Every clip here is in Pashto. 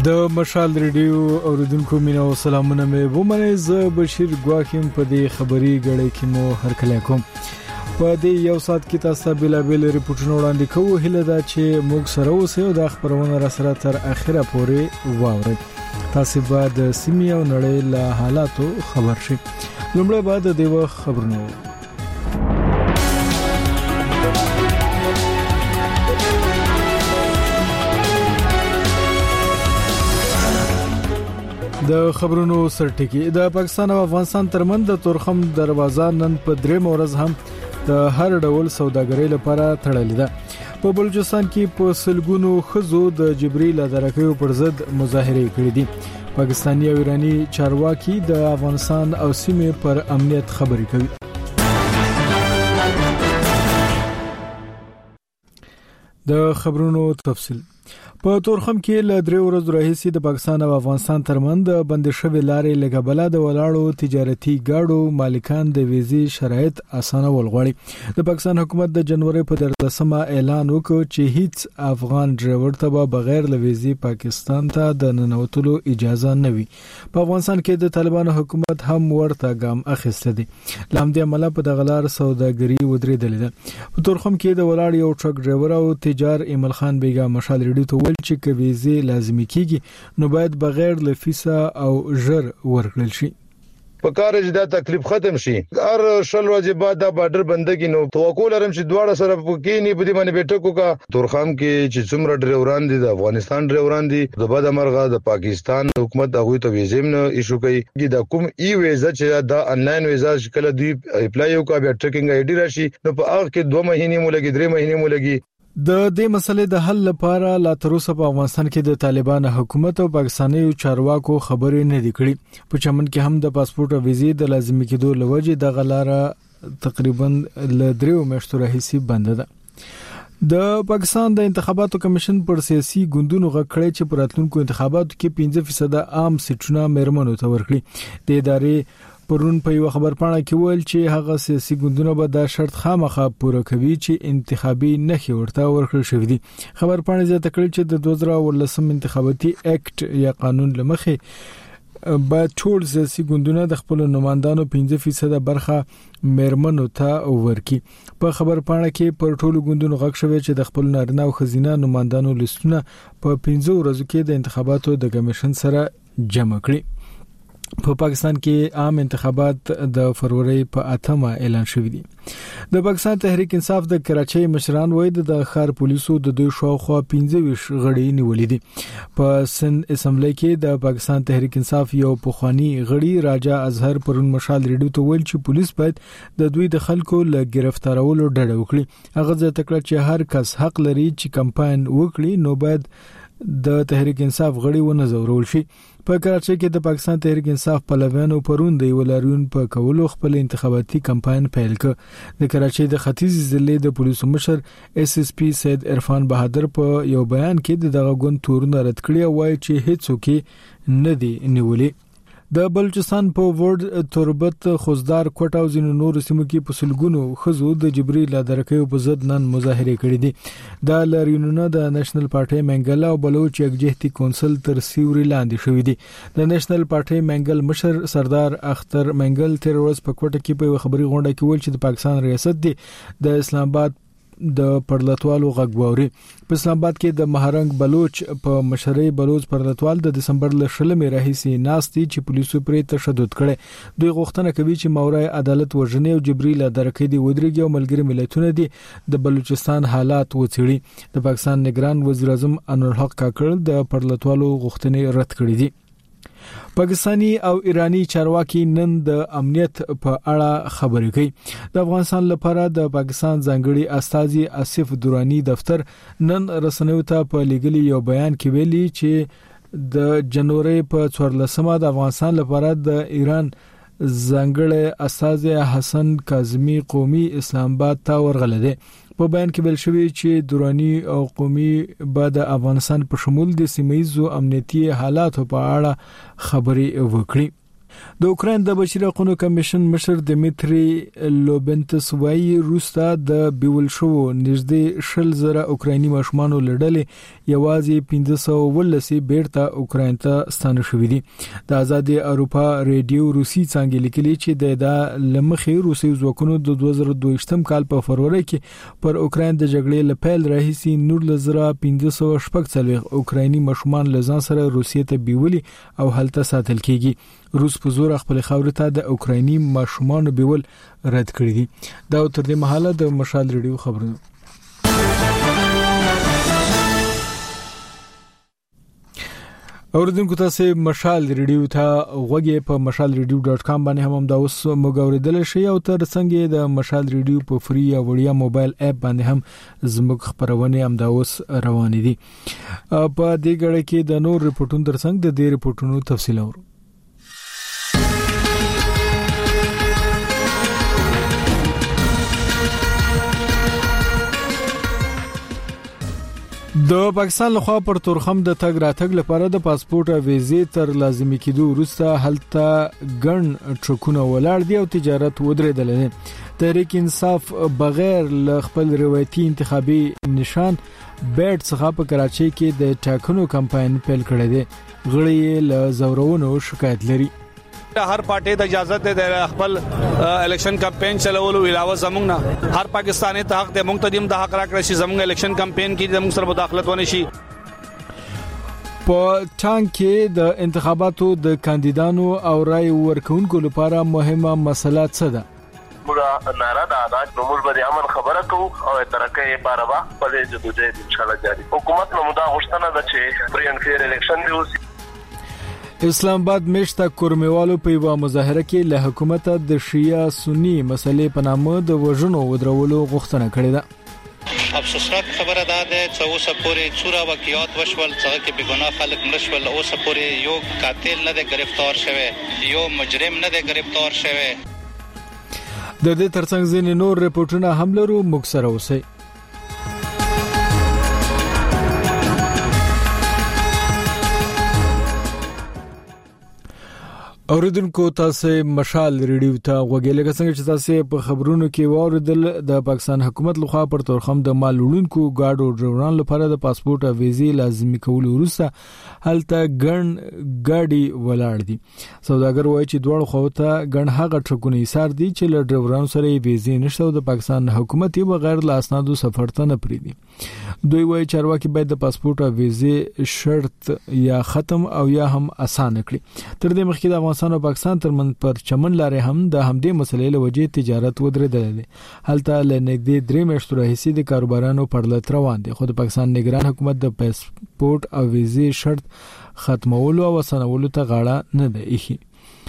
د مشال ریډیو اوریدونکو مینه او سلامونه مې ومنه. زه بشیر ګواکیم په دې خبري غړې کې مو هرکلی کوم. په دې یو سات کې تاسو بلابل ریپورتونه وړاندې کوو. هیله ده چې موږ سره اوسئ او د خبرونه را سره تر اخره پورې واورئ. تاسو به د سیمې او نړۍ له حالاتو خبر شئ. لومړی به د دې وخت خبرونه د خبرونو سرټکی. د پاکستان او افغانستان ترمن د تورخم دروازه نن په درې ورځ هم د هر ډول سوداګرۍ لپاره تړلې ده. په بلوچستان کې په سلګونو خزو د جبري لادرکیو پر ضد مظاهره کړې دي. پاکستاني او ایرانی چارواکي د افغانستان او سیمې پر امنیت خبرې کوي. د خبرونو تفصیل. په تورخم کې ل درې ورځې راهیسې د پاکستان او افغانستان ترمن د بند شوی لارې لګبله د ولاړو تجارتي گاډو مالکان د ویزې شرایط اسانول غواړي. د پاکستان حکومت د جنوري په 13مه اعلان وکړ چې هیڅ افغان ډرایور ته بغیر ل ویزې پاکستان ته د ننوتلو اجازه نه وي. په افغانستان کې د طالبانو حکومت هم ورته ګام اخیسته دي. لامدې عمله په دغه لار سوداګري ودرېدلې ده. په تورخم کې د ولاړ یو ټرک ډرایور او تجار ایمل خان بیګا مشال ریډیو چې کویزه لازمي کیږي نو باید بغیر ل فیسا او ژر ورکړل شي. په کار چې دا تکلیف ختم شي. هر شل ورځې بعد دا بارډر بندګي نو توقع لرم چې دواړه سره پکې په دې باندې بیٹکو کا تورخم کې چې څومره ډرایوران دي د افغانستان ډرایوران دي د بد امرغه د پاکستان حکومت هغه ته ویزې نه ایشو کوي. دا کوم ای ویزا چې دا انلاین ویزا شکل دی اپلای وکړه بیا ټریکینګ آی ډی راشي نو په هغه کې 2 مهینې مو لګي 3 مهینې مو لګي. د دې مسلې د حل لپاره لا تر اوسه په افغانستان کې د طالبان حکومت او پاکستاني چارواکو خبرې نه دي کړې. په چمن کې هم د پاسپورت او ویزې د لازمي کېدو لوجې د غلاره تقریبا ل 3 میاشتو راهیسې بند ده. د پاکستان د انتخاباتو کمیشن پر سیاسي ګوندونو غکړې چې پر راتلونکو انتخاباتو کې 5% عام سیټونه مېرمنو ته ورکړي. د ادارې پرون په یو خبرپاڼه کې ویل چې هغه سیاسي ګوندونه به دا شرط خامخا پوره کوي چې انتخابي نخي ورته ورکړل شوی دي. خبرپاڼه زیاته کړې چې د 2013 انتخاباتي اکټ یا قانون لمخې به ټول سیاسي ګوندونه د خپل نمائندانو 5% برخه مېرمنو ته ورکړي. په خبرپاڼه کې پر ټولو ګوندونو غږ شوی چې د خپل نارینه او خزینه نمائندانو لیستونه په 15 ورځو کې د انتخاباتو د کمیشن سره جمع کړي. په پاکستان کې عام انتخابات د فروری په 8مه اعلان شوې دي. د پاکستان تحریک انصاف د کراچۍ مشران وایي د ښار پولیسو د دوی شاوخوا 15 غړي نیولې دي. په سند اسمبلی کې د پاکستان تحریک انصاف یو پخوانی غړي راجا اظهر پرون مشال ریډیو ته ویل چې پولیس باید د دوی د خلکو له گرفتارولو ډډه وکړي. هغه ځکه چې هر کس حق لري چې کمپاین وکړي نو باید د تحریک انصاف غړي ونه زورول شي. په کراچۍ کې د پاکستان تحریک انصاف پلویانو پرون د ولاریون په کولو خپل انتخاباتي کمپاین پیل کړ. د کراچۍ د ختیځ ضلع د پولیسو مشر SSP سید عرفان بهادر په یو بیان کې دغه ګوند تورونه رد کړی او وایي چې هیڅوک نه دی نیولې. د بلوچستان په ورډ تربت خوزدار کوټه او ځینو نور سیمو کې په سلګونو خزو د جبري لادرکیو په ضد نن مظاهره کړې دي. د لاریونونو د نېشنل پارټي منګل او بلوچ یکجهتي کونسل تر سیوري لاندې شوې دي. د نېشنل پارټي منګل مشر سردار اختر منګل تر ورځ په کوټه کې په خبري غونډه کې ویل چې د پاکستان ریاست دی د اسلام آباد د پرلطوالو غږووري. په اسلام آباد کې د مهرنګ بلوچ په مشرۍ بلوچ پرلطوال د دسمبر ل 16 راهیسې ناستي چې پولیسو پرې تشدد کړي. دوی غوښتنه کوي چې مورای عدالت وژنې او جبري لادرکې دی ودرېږي او ملګری ملتونه دي د بلوچستان حالات وڅېړي. د پاکستان نگران وزیر اعظم انور الحق کاکړ د پرلطوالو غوښتنې رد کړې دي. پاکستانی او ایرانی چارواکي نن د امنیت په اړه خبرې کوي. د افغانستان لپاره د پاکستان ځانګړي استازي آصف درانی دفتر نن رسنیو ته په لګلي یو بیان کې ویلي چې د جنوري په 14مه د افغانستان لپاره د ایران ځانګړي استازي حسن کاظمی قومي اسلام آباد ته ورغله دي. په بیان کې ویل شوی چې درانی او قومي بعد افغانستان په شمول د سیمایي امنیتي حالات په اړه خبرې وکړي. د اوکراین د بشري حقوقو کمیشن مشر دمیتری لوبنتس وایي روستا د بیول شو نږدې 10,000 اوکرایني ماشومان لړلې یوازې 1513 بیرته اوکراین ته ستانه شوې دي. د آزاد اروپا ریډیو روسي څنګه لیکلي چې د لمخې روسي ځواکونو د 2022م کال په فروری کې پر اوکراین د جګړې لپاره راهیسي 1540 اوکرایني ماشومان لزان سره روسیې ته بیولي او هلته ساتل کیږي. روس په زور خپل خاور ته د اوکرایني ماشومان بیول رد کړی دي. دا تر دې مهاله د مشال ریډیو خبرونه. اوردونکو تاسو مشال ریډیو ته غوږی په mashalradio.com باندې هم دا اوس موږ شي او تر څنګه د مشال ریډیو په فری یا وړیا موبایل اپ باندې هم زموږ خبرونه هم دا اوس روان دي. په دې غړي کې د نور ریپورتونو ترڅنګ د دې ریپورتونو تفصیل اورو. د پاکستان لخوا پر تورخم د تګ راتګ لپاره د پاسپورت او ویزې تر لازمي کېدو وروسته هلته ګڼ ټرکونه ولاړ دي او تجارت ودرېدل دي. تحریک انصاف بغیر ل خپل روایتي انتخابي نشان بیٹ څخه په کراچۍ کې د ټاکنو کمپاین پیل کړی دی. غړي له زورونو شکایت لري. هر پارټي د اجازه ته خپل الیکشن کمپاین چلولو علاوه زمونږ نه هر پاکستاني ته حق د منتظم د حق راکړی شي زمونږ الیکشن کمپاین کې زموږ سره مداخلت ونه شي. په ټانګ کې د انتخاباتو د کاندیدانو او رای ورکونکو لپاره مهمه مسله څه ده؟ موږ ناره دا نومول به امن خبره کوو او ترکه لپاره به په دې جدوجہد ان شاء الله جاری. حکومت نو مودا غوښتنه ده چې فری اند فیر الیکشن دی وسی. اسلام آباد میشته کورمیوالو په یو مظاهره کې له حکومت د شیعه سنی مسلې په نامه د وژنو ودرولو غوښتنه کړې ده. افسوسناک خبره ده چې اوس پورې څوره واقعیات وشول چې کې بګناه خلک مړشول. اوس پورې یو قاتل نه دی گرفتار شوی، یو مجرم نه دی گرفتار شوی. د دې ترڅنګ ځینې نور ریپورتونه هم لرو، موږ سره اوسئ. اوریدونکو تاسو مشال ریډیو ته غوږی لکه څنګه چې تاسو په خبرونو کې واوریدل د پاکستان حکومت لخوا پر تورخم د مال وړونکو گاډو ډرایورانو لپاره د پاسپورت او ویزې لازمي کول وروسته هلته ګڼ ګاډي ولاړ دي. سوداګر وایي چې دوه خوته ګڼ هغه ټرکونه ایثار دي چې له ډرایورانو سره ویزې نشته او د پاکستان حکومت یې بغیر له اسنادو سفر ته نه پریدي. دوی وایي چارواکي باید د پاسپورت او ویزې شرط یا ختم او یا هم اسانه کړي. تر دې مخکې د افغانستان او پاکستان ترمن پر چمن لارې هم د همدې مسلې له وجې تجارت ودرېدل دي. هلته له نږدې 3 میاشتو راهیسې د کاروبارانو پرلط روان دي. خو د پاکستان نگران حکومت د پاسپورت او ویزې شرط ختمولو او اسانولو ته غاړه نه ده ایښې.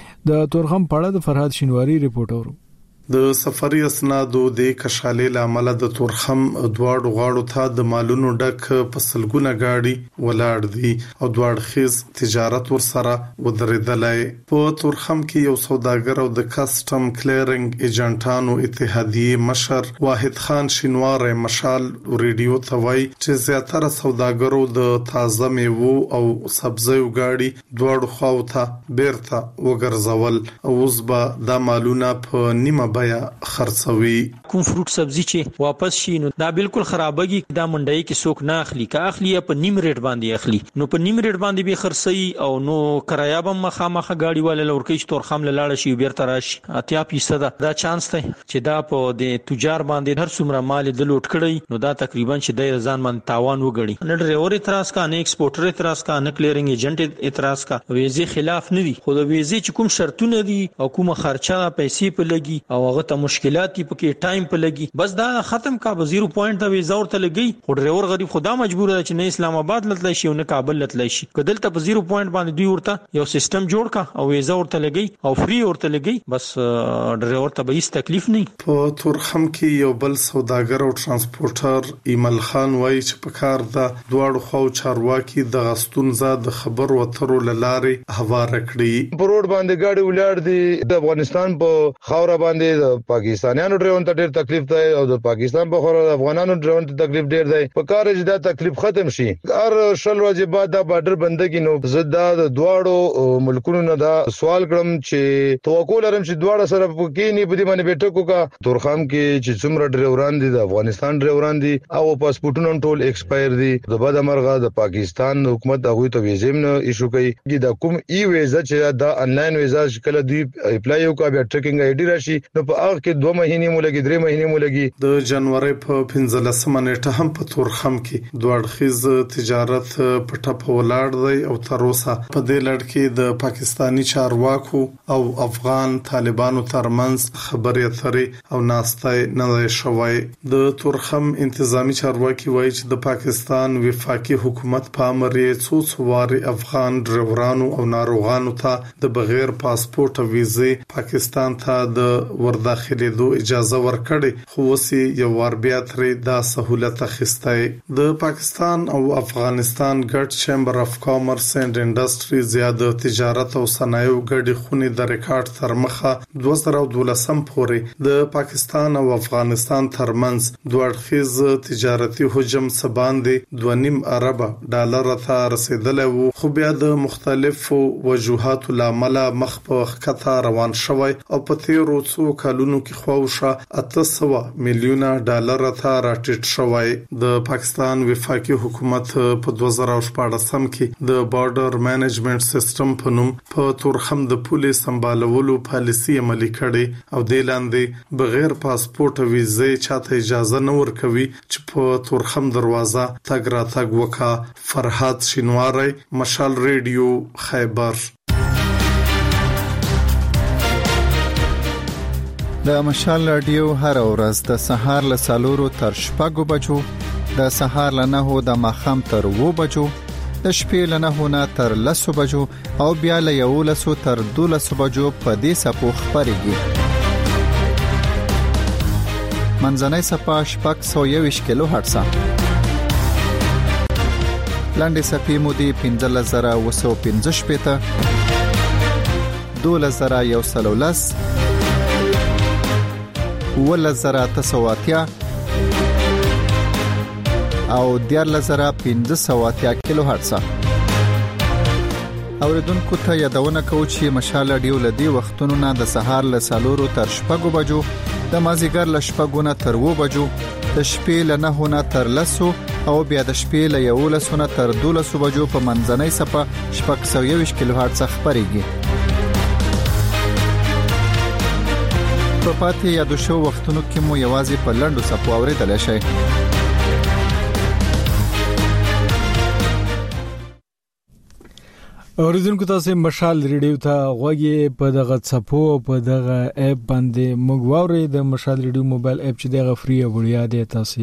د تورخم په اړه د فرهاد شینواری ریپورت اورو. د سفري اسنادو د کشالې لامل د تورخم دواړو غاړو ته د مالونو ډک پسلګونه گاډي ولاړ دي او دواړ خیز تجارت ورسره ودرېدلای. په تورخم کې یو سوداګر او د کسټم کلیرنګ ایجنټانو اتحادیه مشر واحد خان شینوار مشال ریډیو ته وایي چې زیاتره سوداګرو د تازه میوو او سبزیو گاډي دواړو خواو ته بیرته وګرځول او اوس به د مالونه په نیمه بیا خرڅوي. کوم فروټ سبزی چې واپس شي نو دا بالکل خرابېږي. دا منډای کې څوک نه اخلي، که اخلي په نیم ریټ باندې اخلي، نو په نیم ریټ باندې به خرڅي او نو کرایه به مخامخه گاډي والا لورکې چې تورخم لاړ شي بیرته راشي. 80% دا چانس دی چې دا په د تجار باندې هر څومره مال د لوټ کړي نو دا تقریبا چې د ځان باندې تاوان وګړي. نه ډرایور اعتراض کا، نه ایکسپورټر اعتراض کا، نه کلیرنګ ایجنټ اعتراض کا. ویزې خلاف نه دي، خو د ویزې چې کوم شرطونه دي او کوم خرچه پیسې په لګي او هغه ته مشکلات پکې ټایم په لګي، بس دا ختم کا. به 0 پوینټ د ویزا ورته لګي. خو ډرایور غریب خدا مجبور دی چې نه اسلام آباد لتلی شي او نه کابل لتلی شي. کدلته په 0 پوینټ باندې دوی ورته یو سیستم جوړ کا او ویزا ورته لګي او فری ورته لګي، بس ډرایور ته به هیڅ تکلیف نه. په تورخم کې یو بل سوداګر او ترانسپورټر ایمل خان وایي چې په کار د دواړو خو چارواکي د غستون زاد خبر وترو لارې هوار کړی. په روډ باندې گاډي ولاړ دي. د افغانستان په خاور باندې کې د پاکستانیانو ډرون ته ډېر تکلیف دی او د پاکستان په خور د افغانانو ډرون ته تکلیف ډېر دی. په کار چې دا تکلیف ختم شي هر شل ورځې بعد دا بارډر بندګي نو زدا د دواړو ملکونو نه دا سوال کړم چې توقع لرم چې دواړه سره کې نه بده باندې بیٹکو کا تورخم کې چې څومره ډرایوران دي د افغانستان ډرایوران دي او پاسپورتونه ټول ایکسپایر دي د بعد مرغه د پاکستان حکومت هغه ته ویزې نه ایشو کوي دا کوم ای ویزا چې دا انلاین ویزا کله دوی اپلای وکړي بیا ټریکینګ آی ډی راشي نو په هغه کې 2 مهینې مو لګي 3 مهینې مو لګي. د جنوري په 15 نیټه هم په تورخم کې دوړخیز تجارت په ټپ ولاړ دی او تر اوسه په دې لړ کې د پاکستانی چارواکو او افغان طالبانو ترمنځ خبرې اترې او ناستای نه شوی. د تورخم انتظامی چارواکي وایي چې د پاکستان وفاقي حکومت په امر یې څو واري افغان ډرایورانو او ناروغانو ته د بغیر پاسپورت او ویزې پاکستان ته د ورداخلېدو اجازه ورکړي خو وسی یو ور بیا ترې دا سہولت اخیسته. د پاکستان او افغانستان ګډ چیمبر اف کامرس اینڈ انډستری زیاده تجارت او صنایع ګډي خونې د ریکارډ تر مخه 2012 پورې د پاکستان او افغانستان ترمنځ دوړخیز تجارتي حجم سباندې 2.5 ارب ډالر ته رسیدلی وو خو بیا د مختلفو وجوهاتو لامل مخ په خطا روان شوی او په تیرو څو کلونو کې خواوشه 800 میلیون ډالر ته راټیټ شوی. د پاکستان وفاقي حکومت په 2014 کې د بارډر مینجمنت سیستم په نوم په تورخم د پولیس سمبالولو پالیسي عملي کړي او د لاندې بغیر پاسپورت او ویزې چاته اجازه نه ورکوي چې په تورخم دروازه تګ راتګ وکا. فرحات شینواری، مشال ریډیو، خیبر. د مشال رادیو هر ورځ د سهار له 4 تر 6 بجو، د سهار له 9 د ماخام تر 2 بجو، د شپې له 9 نه تر 10 بجو او بیا له 11 تر 12 بجو په دې سپو خبريږي. منځنۍ سپا 621 کیلو هرتز. لاندې سپې مودې 15015 پته 2110 ولزراتسواتیا او 14580 کیلو هرتز. اوریدونکو ته یادونه کوم چې مشال رادیو لدی وختونو نه د سهار له 4 تر 6 بجو، د مازیګر له 6 نه تر 2 بجو، د شپې له 9 نه تر 10 او بیا د شپې له 11 نه تر 12 بجو په منځنۍ سپه 621 کیلو هرتز خبريږي. په پاتې یادو شو وختونو کې مو یوازې په لندو سپو اوریدل شي. اوریدونکو تاسو مشال ریډیو ته غوږی په دغه صفو په دغه اپ باندې موږ ووري د مشال ریډیو موبایل اپ چې دغه فری او وړیا دی،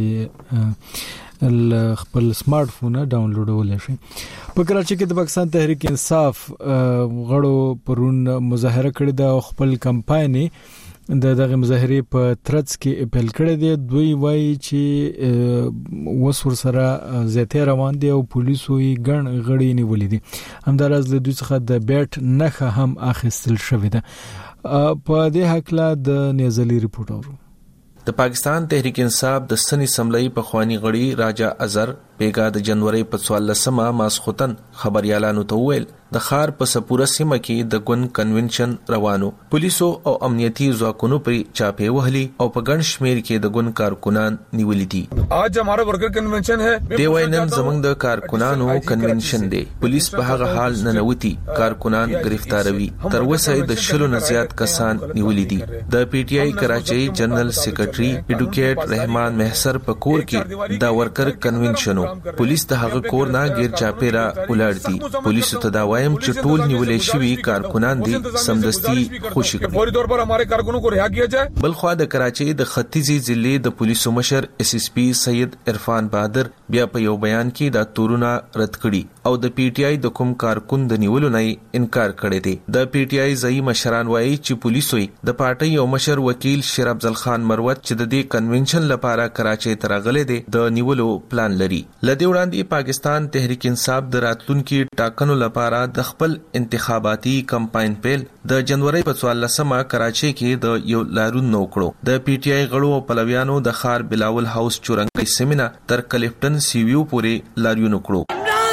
تاسو خپل سمارټ فون ډاونلوډول شي. په کراچۍ کې د پاکستان تحریک انصاف غړو پرون مظاهره کړې ده، خپل کمپایني دغه مظاهره په ترڅ کې اپیل کړی دی. دوی وایي چې وسور سره زیاته روان دي او پولیسو یې ګڼ غړي نیولې دي. همدارس له دوی څخه د بیٹ نخه هم اخیستل شوې ده. په دې حقله د نیازلي ریپورت اورو. د پاکستان تحریک انصاف د سنی سملای په خوانی غړي راجا اظهر بیګا د جنوري په 14 ماسختن خبريالانو ته ویل د خار په سپوره سیمه کې د ګون کنونشن روانو. پولیسو او امنیتي ځواکونو پر چاپه وهلي او په ګڼ شمیر کې د ګون کارکونان نیولې دي. आज हमारा worker convention है. دی وینن زمنګ د کارکونانو کنونشن دی. پولیس په هغه حال نه نوتی کارکونان گرفتاروي. تر اوسه د شلو نه زیات کسان نیولې دي. د پی ټ آی کراچۍ جنرال سیکریټري ایډوکیټ رحمان محسر په کور کې د ورکر کنونشنو پولیس د هغه کور نه غیر چاپیرا ولاړ دي. پولیس ته دا وایم چې ټول نیولې شوی کارکونان دي سمدستي خوشی کړي. فوری طور پر ہمارے کارکنوں کو رہا کیا جائے. بلخوا د کراچۍ د ختیځي ضلع د پولیسو مشر اس اس پی سید عرفان بہادر بیا په یو بیان کې دا تورونه رد کړي او د پی ټ آی د کوم کارکون د نیولو نه انکار کړی دی. د پی ټ آی ځای مشران وایي چې پولیسو د پارټي او مشر وکیل شیر افضل خان مروت چې د دې کنونشن لپاره کراچۍ ته راغلي دي د نیولو پلان لري لدې وړاندې پاکستان تحریک انصاف د راتلونکي ټاکنو لپاره د خپل انتخاباتي کمپاین پیل د جنوري په 14مه کراچۍ کې د یو لارون نوکړو د پی ټی آی غړو او پلویانو د خار بلاول هاوس چورنګي سیمینه تر کلیفټن سی ویو پورې لارون نوکړو.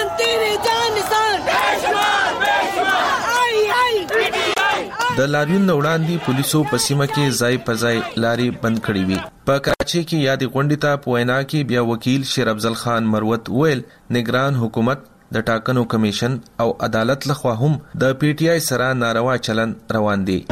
د لاریون وړاندې پولیسو په سیمه کې ځای په ځای لاري بند کړې وي. په کراچۍ کې یادې غونډې ته په وینا کې بیا وکیل شیر افضل خان مروت ویل نگران حکومت د ټاکنو کمیشن او عدالت لخوا هم د پی ټی آی سره ناروا چلن روان دي.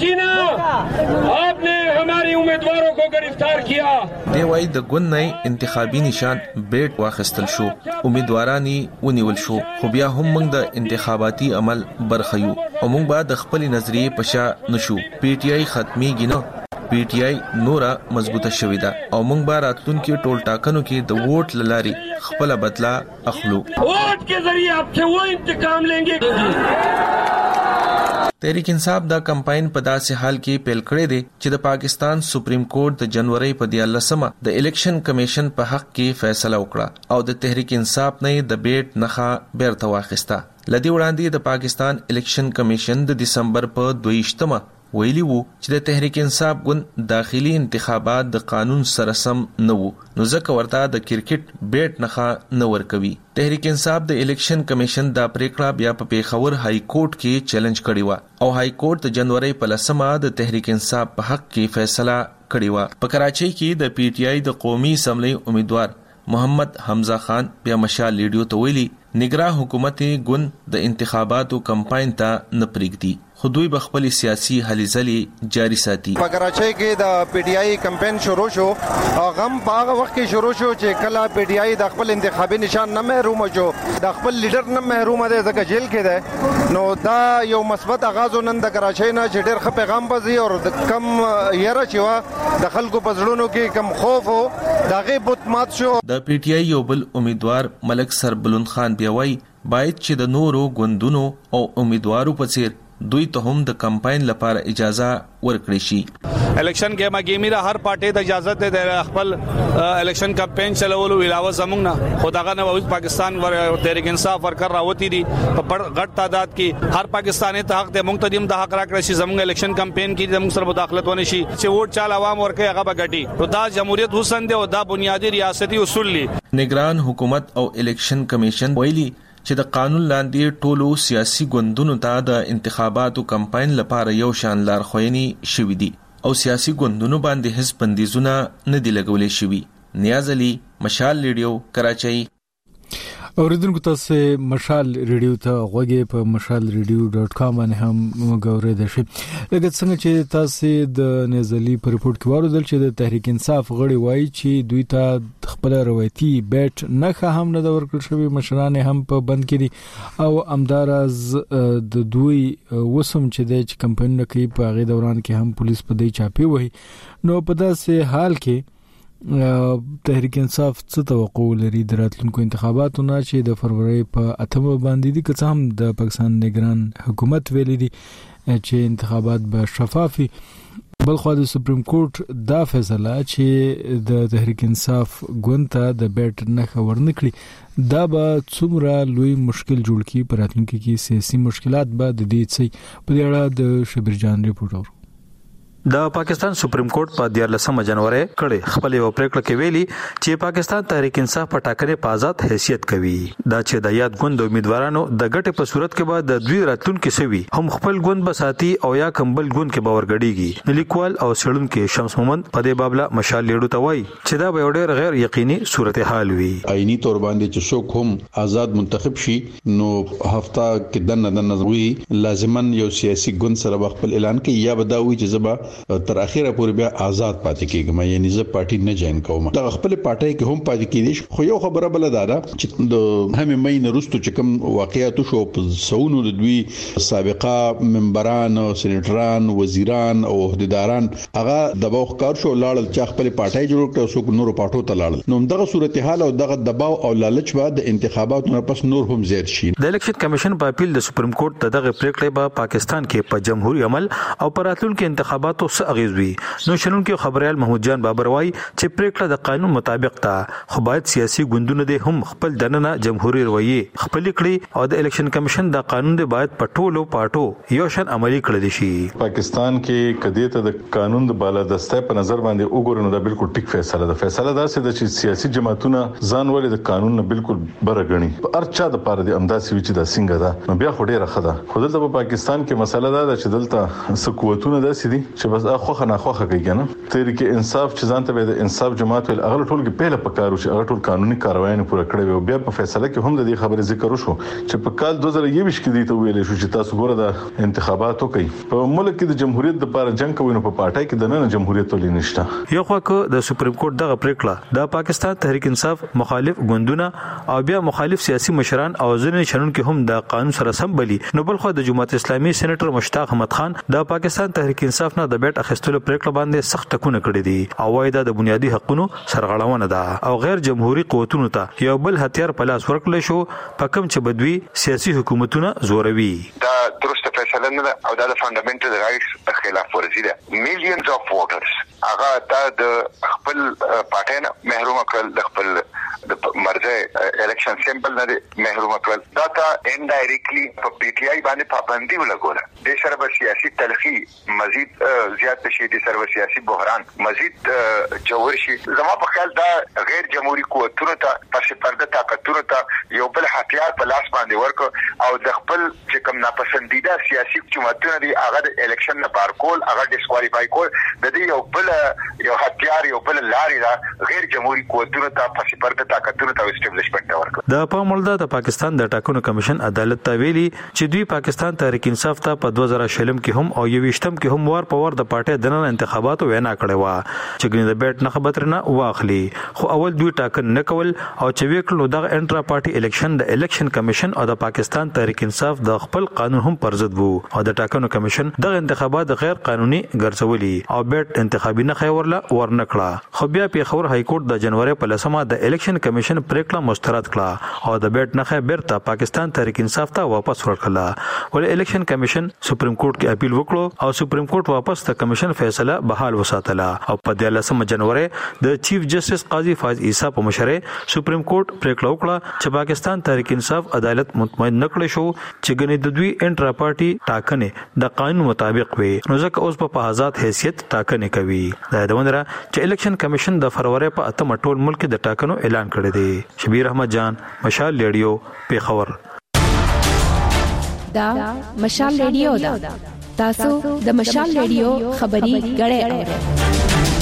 आपने हमारी उम्मीदवारों को गिरफ्तार किया. دی وای د ګوند انتخابي نشان بیٹ واخستل شو، امیدوارانی ونیول شو، خو بیا هم موږ د انتخاباتي عمل برخیو او موږ به د خپل نظریه پشا نشو. پی ټی آی ختمي گینو، پی ټی آی نورا مضبوطه شوې ده او موږ به راتلونکي ټول ټاکنو کې د ووټ لاري خپل بدلا اخلو. ووټ के जरिए आपसे वो इंतकाम लेंगे. تحریک انصاف دا کمپاین په داسې حال کې پیل کړی دی چې د پاکستان سپریم کورټ د جنوري په 14مه د الیکشن کمیشن په حق کې فیصله وکړه او د تحریک انصاف نه د بیٹ نخا بیرته واخیسته. لدی وړاندې د پاکستان الیکشن کمیشن د دسمبر په 22مه ویلی وو چې د تحریک انصاف ګوند داخلي انتخابات د قانون سره سم نه وو، نو ځکه ورته د کرکټ بیٹ نخا نه ورکوي. تحریک انصاف د الیکشن کمیشن دا پریکړه بیا په پیښور های کورټ کې چیلنج کړی و او های کورټ د جنوري په 10مه د تحریک انصاف په حق کې فیصله کړی و. په کراچۍ کې د پی ټی آی د قومي اسمبلی امیدوار محمد حمزه خان بیا مشال لیډیو ته ویلي نگران حکومت ګوند د انتخاباتو کمپاین ته نه پریږدي، خو دوی به خپل سیاسي هلې ځلې جاری ساتي. په کراچۍ کې د پی ټی آی کمپاین شروع شو او غم په هغه وخت کې شروع شو چې کله پی ټی آی د خپل انتخابي نشان نه محروم شو، د خپل لیډر نه محروم دی ځکه جیل کې دی. نو دا یو مثبت آغاز نن د کراچۍ نه چې ډېر ښه پیغام بځي او د کم یره چې وا د خلکو په زړونو کې کم خوف او دغه بوت مات شو. د پی ټی آی یو بل امیدوار ملک سربلند خان بیا وایي باید چې د نورو ګوندونو او امیدوارو په څیر دوی ته هم د کمپاین لپاره اجازه ورکړي شي. الیکشن کې مګیمیرا هر پارټي ته اجازه ده د خپل الیکشن کمپاین چلولو علاوه زمونږ نه خداغه نه پاکستان تحریک انصاف ورکر راوتی دي په غټ تعداد کې هر پاکستاني ته حق د منتدیم د حق راکړي شي زمونږ الیکشن کمپاین کې زمونږ سره مداخلت ونی شي چې ووټ چال عوام ورکه هغه بغټي. نو دا جمهوریت حسن دی او دا بنیادی ریاستي اصول دي. نگران حکومت او الیکشن کمیشن ویلي چې د قانون لاندې ټولو سیاسي ګوندونو ته د انتخاباتو کمپاین لپاره یو شان لارښوونې شوې دي او سیاسي ګوندونو باندې هیڅ بندیزونه نه دي لګولې شوي. نیاز علي، مشال ریډیو، کراچۍ. اوریدونکو تاسو مشال ریډیو ته غوږی په mashalradio.com باندې هم غوړې ده شي. لکه څنګه چې تاسو د نزلی پر رپورت کې واردل چې د تحریک انصاف غړي وایي چې دوی ته خپل روایتي بیٹ نه هم نه ورکړل شوی، مشران هم په بند کړي او امدارز د دوی وسم چې د کمپاین کوي په هغه دوران کې هم پولیس په دې چاپی وای. نو په داسې حال کې تحریک انصاف څه توقع لري د راتلونکو انتخاباتو نه چې د فروری په 8 باندې دي، که هم د پاکستان نگران حکومت ویلي دي چې انتخابات به شفافي. بلخو د سپریم کورټ دا فیصله چې د تحریک انصاف ګوند ته د بیٹ نه ورنکړي دا به څومره لوی مشکل جوړ کړي. په راتلونکي کې سیاسي مشکلات به د دې څخه په اړه د شبیر جان ریپورټ. د پاکستان سپریم کورټ په 14 جنوري کړي خپل یو پریکړه کې ویلي چې پاکستان تحریک انصاف په ټاکنې په آزاد حیثیت کوي. دا چې د یاد ګوند امیدوارانو د ګټې په صورت کې به د دوی راتلونکي سوي هم خپل ګوند بساتي او یا کمبل ګوند کې باور غړيږي. لیکوال او سړونکو شمس محمد په دې بابله مشال لیډو ته وایي چې دا به ډېر غیر یقیني صورتحال وي. آئینی تور باندې چې څوک هم آزاد منتخب شي نو هفته کې دنه وی لازمن یو سیاسي ګوند سره خپل اعلان کوي یا بداوي چې زبا تر اخیره پورې بیا آزاد پاتې کیږم، یعنی زه پارټي نه جوائن کوم. دا خپل پارټي کې هم پاتې کیدی. خو یو خبره بل ده چې د هم مې نرستو چې کوم واقعیت شو په سونو د دوی سابقه ممبران او سېنیټران، وزیران او عہدیداران هغه دباو ښکار شو لاړل چې خپل پارټي جوړ کړ او څوک نور پارټو ته لاړل. نو دغه صورتحال او دغه دباو او لالچ بعد د انتخاباتو نه پس نور هم زیات شي. د الیکشن کمیشن په اپیل د سپریم کورټ دغه پریکړه په پاکستان کې په جمهوریت عمل او پر راتلونکو انتخاباتو انتخاباتو څه اغیز وي. نو شنونکو خبريال محمود جان بابر وایي چې پریکړه د قانون مطابق ده، خو باید سیاسي ګوندونه د هم خپل دننه جمهوریت رویه خپل کړي او د الیکشن کمیشن د قانون د باید پټولو پاټو یو شان عملی کړی شي. پاکستان کې کدی ته د قانون د بالادسته په نظر باندې وګورنو دا بالکل ټیک فیصله ده. فیصله دا چې د سیاسي جماعتونو ځان ولې د قانون نه بالکل برغني ارچا د پاره د امداسي وچ د څنګه ده نو بیا خوري راخده. خو دلته په پاکستان کې مسله دا چې دلته سکوتونه داسې دي چې بس اخوخه نه خوخه کوي کنه. تحریک انصاف چې ځان ته د انصاف جماعت ول اغل ټول کې پهله پکارو چې اغل ټول قانوني کاروایي پوره کړي او بیا په فیصله کې هم د دې خبره ذکر وشو چې په کال 2021 کې دی ته ویل شو چې تاسو ګوره د انتخاباتو کوي په ملک کې د جمهوریت د لپاره جنگ کوي نو په پارټای کې د نن جمهوریت ولې نشته. یو خو د سپریم کورټ دغه پریکړه د پاکستان تحریک انصاف مخالف ګوندونه او بیا مخالف سیاسي مشران او ځینې شنونکو هم د قانون سره سم بلی. نو بل خو د جماعت اسلامي سېنیټر مشتاق احمد خان د پاکستان تحریک انصاف نه د بیٹ اخیستلو پریکړه باندې سخت ټکونه کړی دي او وايي دا د بنیادی حقوقو سرغړونه ده او غیر جمهوریت قوتونو ته یو بل هتیار په لاس ورکړل شو په کوم چې بدوي سیاسي حکومتونه زوروي. دا درسته فیصله نه او دا د فندامنټل رائټس خلاف ورزي ده. میلیونز اف ووټرز هغه د خپل پارټي نه محروم کړل، د خپل د مرزه الیکشن سیمبل نه محروم کړل. دا تا انډایرکټلی په پی ټی آی باندې پابندي ولګوله. د سره سیاسي تلخی مزید زیات شي، د سره سیاسي بحران مزید جوړ شي. زما په خیال دا غیر جمهوریت قوتونو ته پس پرده طاقتونو ته یو بل هتیار په لاس باندې ورک او د خپل چې کوم ناپسندیده سیاسي جماعتونه دي هغه د الیکشن نه بار کول، هغه ډیسکوالیفای کول، د دې یو هتیار یو بل لارې دا غیر جمهوریت قوتونو ته پس پرده طاقتونو ته اسټابلیشمنت ورک. د پامولدا د پاکستان د ټاکنو کمیشن عدالت ته ویلي چې دوی پاکستان تحریک انصاف ته په 2000 کې هم او 2020 کې هم ور په ور د پارټي دننه انتخاباتو وینا کړې و چې ګنې د بیٹ نه خبر نه واخلي. خو اول دوی ټاکن نه کول او چې وکړو دغه انټرا پارټي الیکشن د الیکشن کمیشن او د پاکستان تحریک انصاف د خپل قانون هم پرځد وو او د ټاکنو کمیشن دغه انتخابات غیر قانوني ګرځولي او بیٹ انتخابي نه خیورله ورنکړه. خو بیا پیښور های کورټ د جنوري په لسمه د الیکشن کمیشن پریکړه مسترد کړه او د بیٹ نه خبرته پاکستان تحریک انصاف ته واپس ورکړه. ولې الیکشن کمیشن سپریم کورټ کې اپیل وکړو او سپریم کورټ واپس د کمیشن فیصله بحال وساتله او په 13 جنوري د چیف جسټس قاضي فاضل عیسی په مشرۍ سپریم کورټ پریکړه وکړه چې پاکستان تحریک انصاف عدالت مطمئن نکړي شو چې ګنې د دوی انټرا پارټي ټاکنې د قانون مطابق وي نو ځکه اوس په آزاد حیثیت ټاکنې کوي. دا د وندره چې الیکشن کمیشن د فروری په 8 ټول ملک د ټاکنو اعلان کړی دی. شبیر احمد جان، مشال ریډیو، پیښور. دا مشال ریډیو دا تاسو د مشال ریډیو خبري غړې اورئ.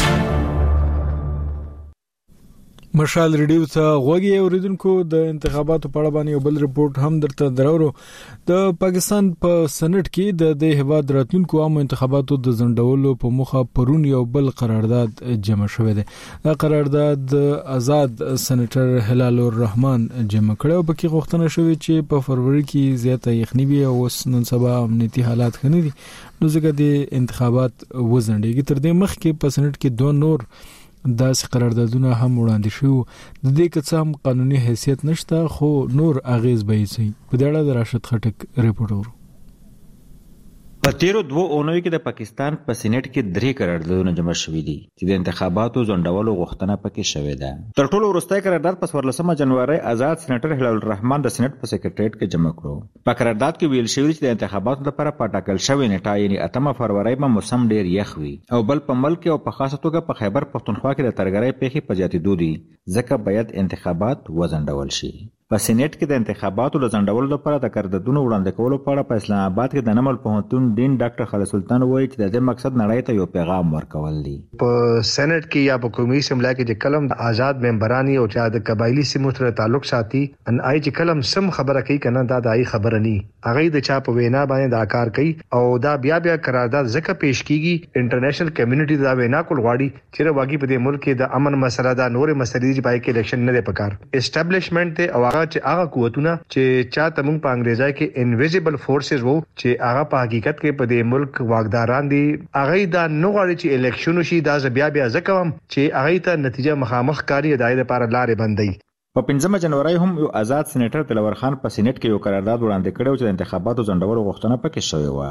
مشال ریډیو ته غوږی اوریدونکو د انتخاباتو په اړه باندې یو بل رپورت هم درته درورو. د پاکستان په سېنات کې د هیواد راتلونکو عام انتخاباتو د ځنډولو په مخه پرون یو بل قرارداد جمع شوی دی. دا قرارداد آزاد سېنیټر هلال الرحمن جمع کړ او پکې غوښتنه شوې چې په فروری کې زیاته یخني وي او نن سبا امنیتي حالات خني دي نو ځکه د انتخابات وزندګي تر دې مخکې په سېنات کې دوه نور داسې قراردادونه هم وړاندې شو. د دې کې هم قانوني حیثیت نشته خو نور اغیز به یې سي. په دې اړه د راشد خټک ریپورت ورو. په تیرو 2 اونیو کې د پاکستان په سېنات کې 3 قراردادونه جمع شوي دي چې د انتخاباتو ځنډولو غوښتنه پکې شوې ده. تر ټولو وروستی قرارداد په 14 جنوري آزاد سېنیټر هلال الرحمن د سېنات په سکریټریټ کې جمع کړو. په قرارداد کې ویل شوی چې د انتخاباتو لپاره په ټاکل شوې نیټه یعنی 8 فروری به موسم ډیر یخ وي او بل په ملک او په خاصه توګه په خیبر پښتونخوا کې د ترګرۍ پیښې په زیاتېدو دي ځکه باید انتخابات وځنډول شي. په سېنات کې د انتخاباتو د ځنډولو لپاره د قراردادونو وړاندې کولو په اړه په اسلام آباد کې د نمل پوهنتون دین ډاکټر خالد سلطان وایي چې د دې مقصد نړۍ ته یو پیغام ورکول دي. په سېنات کې یا په قومي اسمبلی کې چې کلم آزاد ممبرانی او چې د قبایلی سیمو سره تعلق ساتي ان آی چې کلم سم خبره کوي کنه دا د آی خبره نه هغه د چا په وینا باندې دا کار کوي او دا بیا قرارداد ځکه پیش کیږي انټرنیشنل کمیونټي دا وینا کول غواړي چې واقعي په دې ملک کې د امن مسله دا نور مسلې چې پای کې الیکشن نه دی پکار اسټابلیشمنت ته او هغه قوتونه چې چاته موږ په انګریزي کې انویزیبل فورسز وو چې هغه په حقیقت کې په دې ملک واګداران دي هغه دا نو غواړي چې الیکشن شي دا بیا ځکه چې هغه ته نتیجه مخامخ کاری د لپاره لارې بندي. په 15 جنوري هم یو آزاد سېنیټر دلور خان په سېنات کې یو قرارداد وړاندې کړو چې د انتخاباتو ځنډولو غوښتنه پکې شوې و.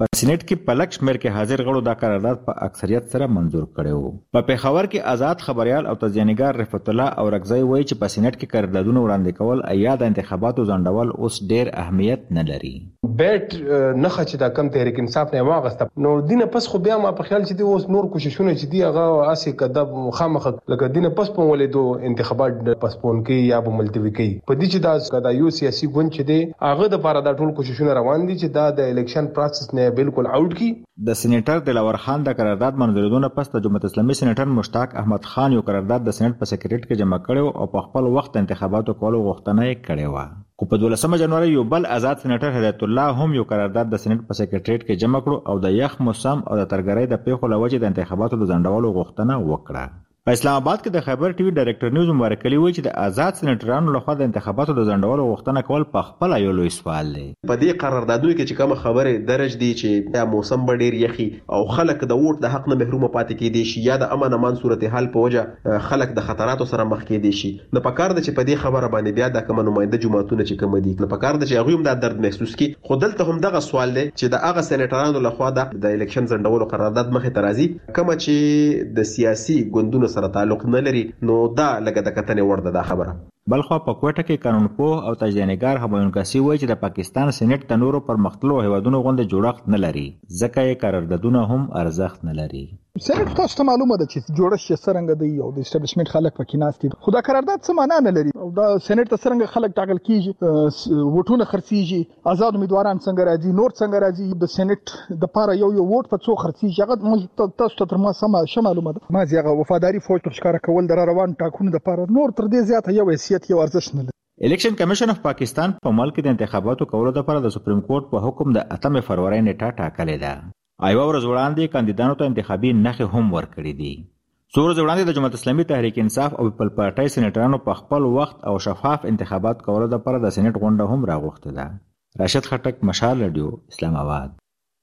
په سېنات کې په لک شمېر کې حاضر غړو دا قرارداد په اکثریت سره منزور کړی و. په پېښور کې آزاد خبريال او تزیانګار رفعت الله اورکزی وایي چې په سېنات کې قراردادونه وړاندې کول ایا د انتخاباتو ځنډول اوس ډېر اهمیت نه لري. بیٹ نه خچ دا کم تحریک انصاف نه واغسته نو دینه پس خو بیا ما په خیال چې دی اوس نور کوششونه چې دی هغه اسې کدب مخامخ لکه دینه پس په ولیدو انتخابات پسپون کې یا به ملتوي کوي په دې چې دا یو سیاسي ګوند چې دی هغه د لپاره دا ټول کوششونه روان دي چې دا د الیکشن پروسس نه بالکل آوټ کی. د سېنیټر دلاور خان د قرارداد منظوریدونه پس د جمهوریت اسلامي سېنیټر مشتاق احمد خان یو قرارداد د سېنات په سکریټریټ کې جمع کړو او په خپل وخت انتخاباتو کولو غوښتنه یې کړې و. خو په 12 جنوري یو بل آزاد سېنیټر هدایت الله هم یو قرارداد د سېنات په سکریټریټ کې جمع کړو او د یخ موسم او د ترګرۍ د پیښو لوجې د انتخاباتو د ځنډولو غوښتنه وکړه. په اسلام آباد کې د خیبر ټي وي ډایریکټر نیوز مبارک علي وایي چې د آزاد سېنیټرانو لخوا د انتخاباتو د ځنډولو غوښتنه کول په خپل یو لوی سوال دی. په دې قراردادونو کې چې کوم خبره درج دي چې دا موسم به ډیر یخي او خلک د ووټ د حق نه محروم پاتې کېدي شي یا د امن امان صورتحال په وجه خلک د خطراتو سره مخ کېدي شي. نه پکار د چې په دې خبره باندې بیا د کوم نماینده جماعتونه چې کوم دي نه پکار د چې هغه هم د درد محسوس کی. خو دلته هم دغه سوال دی چې د هغه سېنیټرانو لخوا د الیکشن ځنډولو قرارداد مخې ته راځي کوم چې د سیاسي ګوندونو سره تعلق نه نو دا لکه د کتنې ورده دا خبره. بلخوا په کوټه کې قانونپوه او تجزیه‌نګار همایون کاسي وایي چې د پاکستان سېنات د نورو پرمختللو هیوادونو غوندې جوړښت نه لري ځکه یې قراردادونه هم ارزښت نه لري. سېنات تاسو ته معلومه ده چې جوړښت څنګه دی او د اسټابلیشمنت خلک پکې ناست دي. خو دا قرارداد څه معنا نه لري او دا سېنات ته څنګه خلک ټاکل کیږي ووټونه خرڅيږي آزاد امیدواران څنګه راځي نور څنګه راځي د سېنات د پاره یو ووټ په څو خرڅيږي هغه تاسو ته تر ما سم معلومه ده. ما زیغه وفاداری فوج تر ښکارا کول در روان ټاکونه د پاره نور تر دې زیاته یو حیثیت یو ارزښت نه لري. الیکشن کمیشن اف پاکستان په ملک د انتخاباتو کولو لپاره د سپریم کورټ په حکم د 8 فروری نیټه ټاکلې ده. ایوه ورځ وړاندې کاندیدانو ته انتخابي نښې هم ورکړې دي. څو ورځې وړاندې د جمهوریت اسلامي تحریک انصاف او پیپل پارټي سېنیټرانو په خپل وخت او شفاف انتخابات کولو لپاره د سېنات غونډه هم راغوښته ده. راشد خټک، مشال رادیو، اسلام آباد.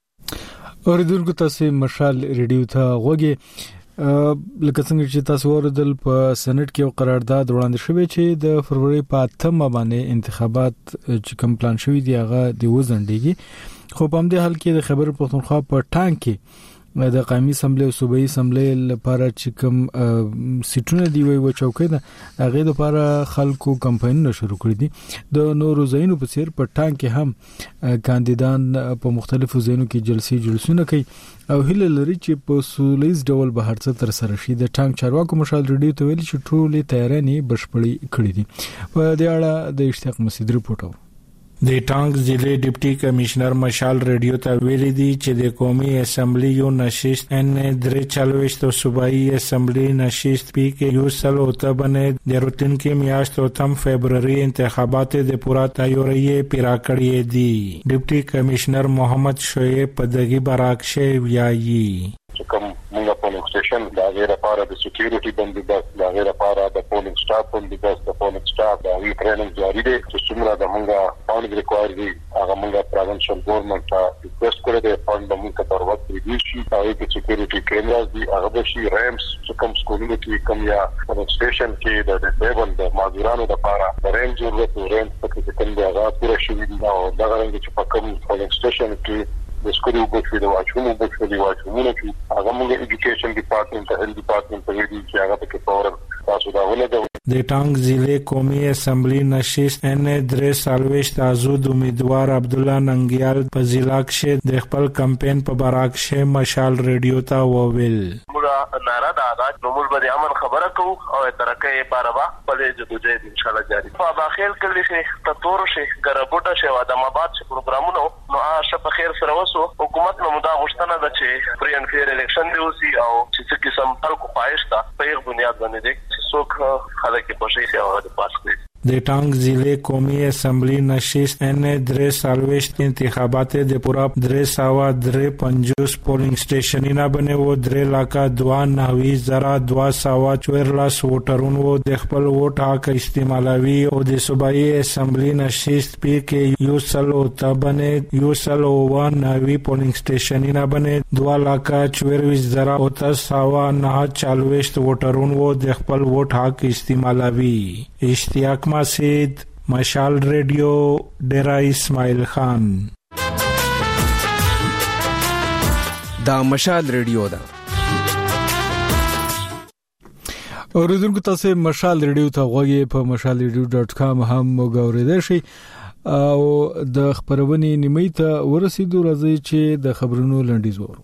اوریدونکو تاسو مشال رادیو ته غوږی لکه څنګه چې تاسو ورته په سېنات کې یو قرارداد وړاندې شوی چې د فروری په 8 باندې انتخابات چې کوم پلان شوی دی هغه د وزندګي. خو په همدې حال کې د خیبر پښتونخوا په ټانک کې د قومي اسمبلی او صوبایي اسمبلی لپاره چې کوم سیټونه دی وي چوکۍ ده هغه لپاره خلکو کمپاینونه شروع کړې دي. د نورو ځایونو په څیر په ټانک کې هم کاندیدان په مختلفو ځایونو کې جلسونه کوي او هیله لري چې په سولیز ډول به هر څه تر سره شي. د ټانک چارواکو مشال رډیو ته ویلي چې ټولې تیارانې بشپړې کړې دي. په دې اړه د اشتیاق مسعود رپورټ د ټانک ضلع ډیپټي کمشنر مشال رادیو ته ویلي دي چې د قومي اسمبلی یو نشست ان درې چالويشت او صوبایي اسمبلی نشست پی کې یو سل او تبنه د روتین کې میاشت او تم فبرवरी انتخابات د پورا تیاری پیرا کړی دي. ډیپټي کمشنر محمد شعیب پدغي براکشه ویایي کوم موږ پولینګ سټیشن دا غیر لپاره د سکیورټي بندوبست دا غیر لپاره د پولینګ سټاف بندوبست د پولینګ سټاف دا وی ټریننګ جاری دی چې څومره د موږ پاونډ ریکوایر دي هغه موږ پروینشل ګورنمنت ته ریکوست کړی دی فاند موږ ته پروت کړی شي دا یو سکیورټي کیمراز دي هغه به شي ریمز چې کوم سکولونو کې کوم یا پولینګ سټیشن کې د ډیسیبل د معذورانو لپاره د ریم ضرورت ریم پکې کوم دی هغه پوره شوی دي او دا غواړي چې په کوم پولینګ سټیشن کې د سکولو بوټو د واچونو بوټو دی واچونه چې هغه موږ ایجوکیشن ډپارټمنټ ته هیلث ډپارټمنټ ته ویلي چې هغه پکې فورا تاسو دا ولګو. د ټانک ضلع قومي اسمبلی نشست ان درې سالويشت آزاد امیدوار عبد الله ننګیال په ضلع کې د خپل کمپاین په براکشه مشال رادیو ته وویل موږ ناره د آزاد نومول باندې امن خبره کوو او ترکه پاروا په جدوجہد ان شاء الله جاری په باخیل کې شي تطور شي ګربوټه شي ادم آباد شي پروګرامونو نو آشه په خیر سره وسو حکومت نو مدا غشتنه ده چې فری اند فیر الیکشن دی اوسي او چې قسم خلکو پایښت په یو بنیاد باندې دي چې څوک خلک په شي او د پاس کوي. د ټانک ضلع قومي اسمبلی نشست ان درې سالويشت انتخابات د پورا 353 پولینګ سټیشنونه بنه و 3,92,244 ووټرونو د خپل ووټ حق استعمالوي او د صوبایي اسمبلی نشست پی کې یو سلو تبنه یو سلو 90 پولینګ سټیشنونه بنه 2,24,940 ووټرونو د خپل ووټ حق استعمالوي. اشتیاق مسعود، مشال رادیو، ډیرا اسماعیل خان. دا مشال ریډیو ده. اوریدونکو تاسو مشال ریډیو ته غوږی په mashalradio.com هم وګورئ شئ او د خبرونې نیمه ته ورسېدو راځي چې د خبرونو لنډیز وورو.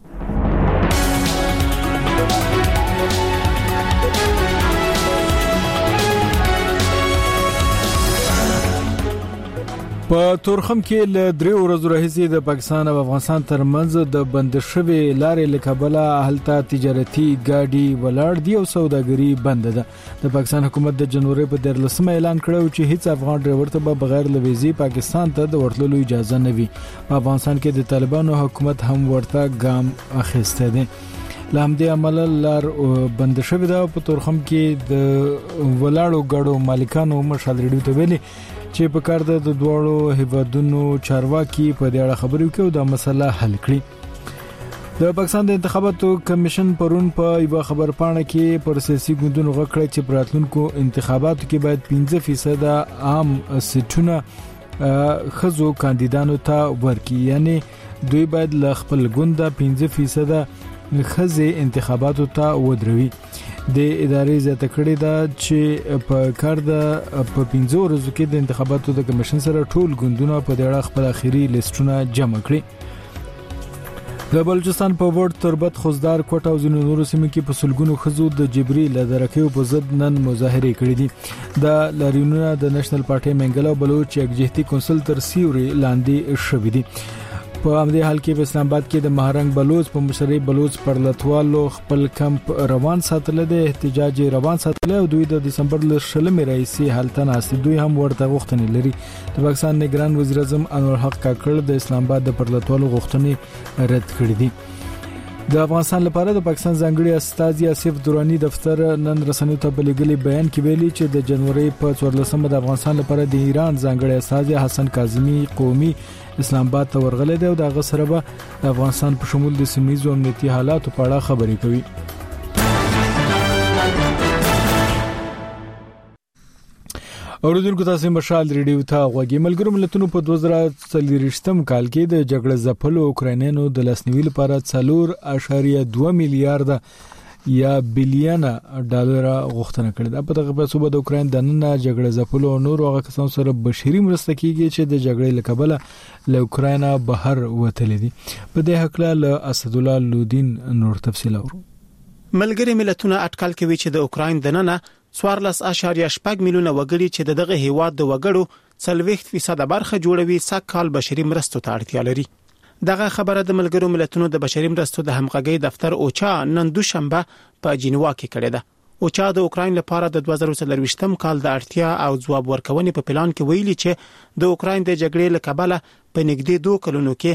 په تورخم کې ل 3 ورځې راهیسې د پاکستان او افغانستان ترمنځ د بند شوی لارې لکبله هلته تجارتي ګاډي ولاړ دي او سوداګري بند ده. د پاکستان حکومت د جنوري په 13 اعلان کړو چې هیڅ افغان ډرایور ته بغیر له ویزې پاکستان ته د ورتلو اجازه نه وي. په افغانستان کې د طالبانو حکومت هم ورته ګام اخیسته دي. لامدې عمل لار بند شوی ده. په تورخم کې د ولاړو ګاډو مالکانو مشال ریډیو ته ویلي چې په کار د دوړو هیوادونو چارواکي په دې اړه خبرې کوي او د مسله حل کړي. د پاکستان د انتخاباتو کمیشن پرون په یو خبر پاڼه کې پر سیاسي ګوندونو غوښتل چې په راتلونکو انتخاباتو کې باید 15% عام سیټونه خزو کاندیدانو ته ورکړي، یعنی دوی باید ل خپل ګوند 15% خزه انتخاباتو ته ودروي. د ادارې زیاته کړې ده چې په کار د په 15 ورځو کې د انتخاباتو د کمیشن سره ټول ګوندونه په دې اړه خپل اخیری لیستونه جمع کړي. د بلوچستان په ورډ تربت خوزدار کوټه او ځینو نورو سیمو کې په سلګونو خزو د جبري لدرکیو په ضد نن مظاهره کړې دي. د لاریونونو د نېشنل پارټي منګل او بلوچ یکجهتي کونسل تر سیوري لاندې شوې دي. په همدې حال کې په اسلام آباد کې د مهرنګ بلوچ په مشرۍ بلوچ پرلتوالو خپل کمپ روان ساتل دي، احتجاج روان ساتل او دوی د دسمبر ل 16 رئیسي حالتن است دوی هم ورته غوښتنې لري. د پاکستان نگران وزیر اعظم انور حق کاکړ د اسلام آباد د پرلتوالو غوښتنې رد کړې دي. د افغانستان لپاره د پاکستان ځانګړي استازي اسف دورانی دفتر نن رسنیو ته بلګلي بیان کې ویلي چې د جنوري په 14مه د افغانستان لپاره د ایران ځانګړي استازي حسن کاظمی قومي اسلام آباد ته ورغلي دی او د غسربه د افغانستان په شمول د سیمایي امنیتي حالات په اړه خبرې کوي. اوریدونکو تاسو مشال ریډیو ته غوږی. ملګرو ملتونو په 2023 کال کې د جګړې ځپلو اوکراینانو د لاسنیوي لپاره 4.2 میلیارډ یا بلین ډالر غوښتنه کړې ده. په دغه پیسو د اوکراین د نن جګړې ځپلو او نور هغه کسانو سره بشري مرسته کیږي چې د جګړې لکبله له اوکراین بهر وتلي دي. په دې حق له اسد الله لودین نور تفصیل اورو. ملګری ملتونه اټکل کوي چې د اوکراین د نن 14.8 میلیونه وګړي چې دغه هیواد د وګړو 40% برخه جوړوي سکهال بشري مرستو ته اړتیا لري. دغه خبره د ملګرو ملتونو د بشري مرستو د همغږي دفتر اوچا نن دوشنبه په جنیوا کې کړې ده. اوچا د اوکراین لپاره د 2023 کال د اړتیا او ځواب ورکونې په پلان کې ویلي چې د اوکراین د جګړې لکبله په نږدې 2 کلونو کې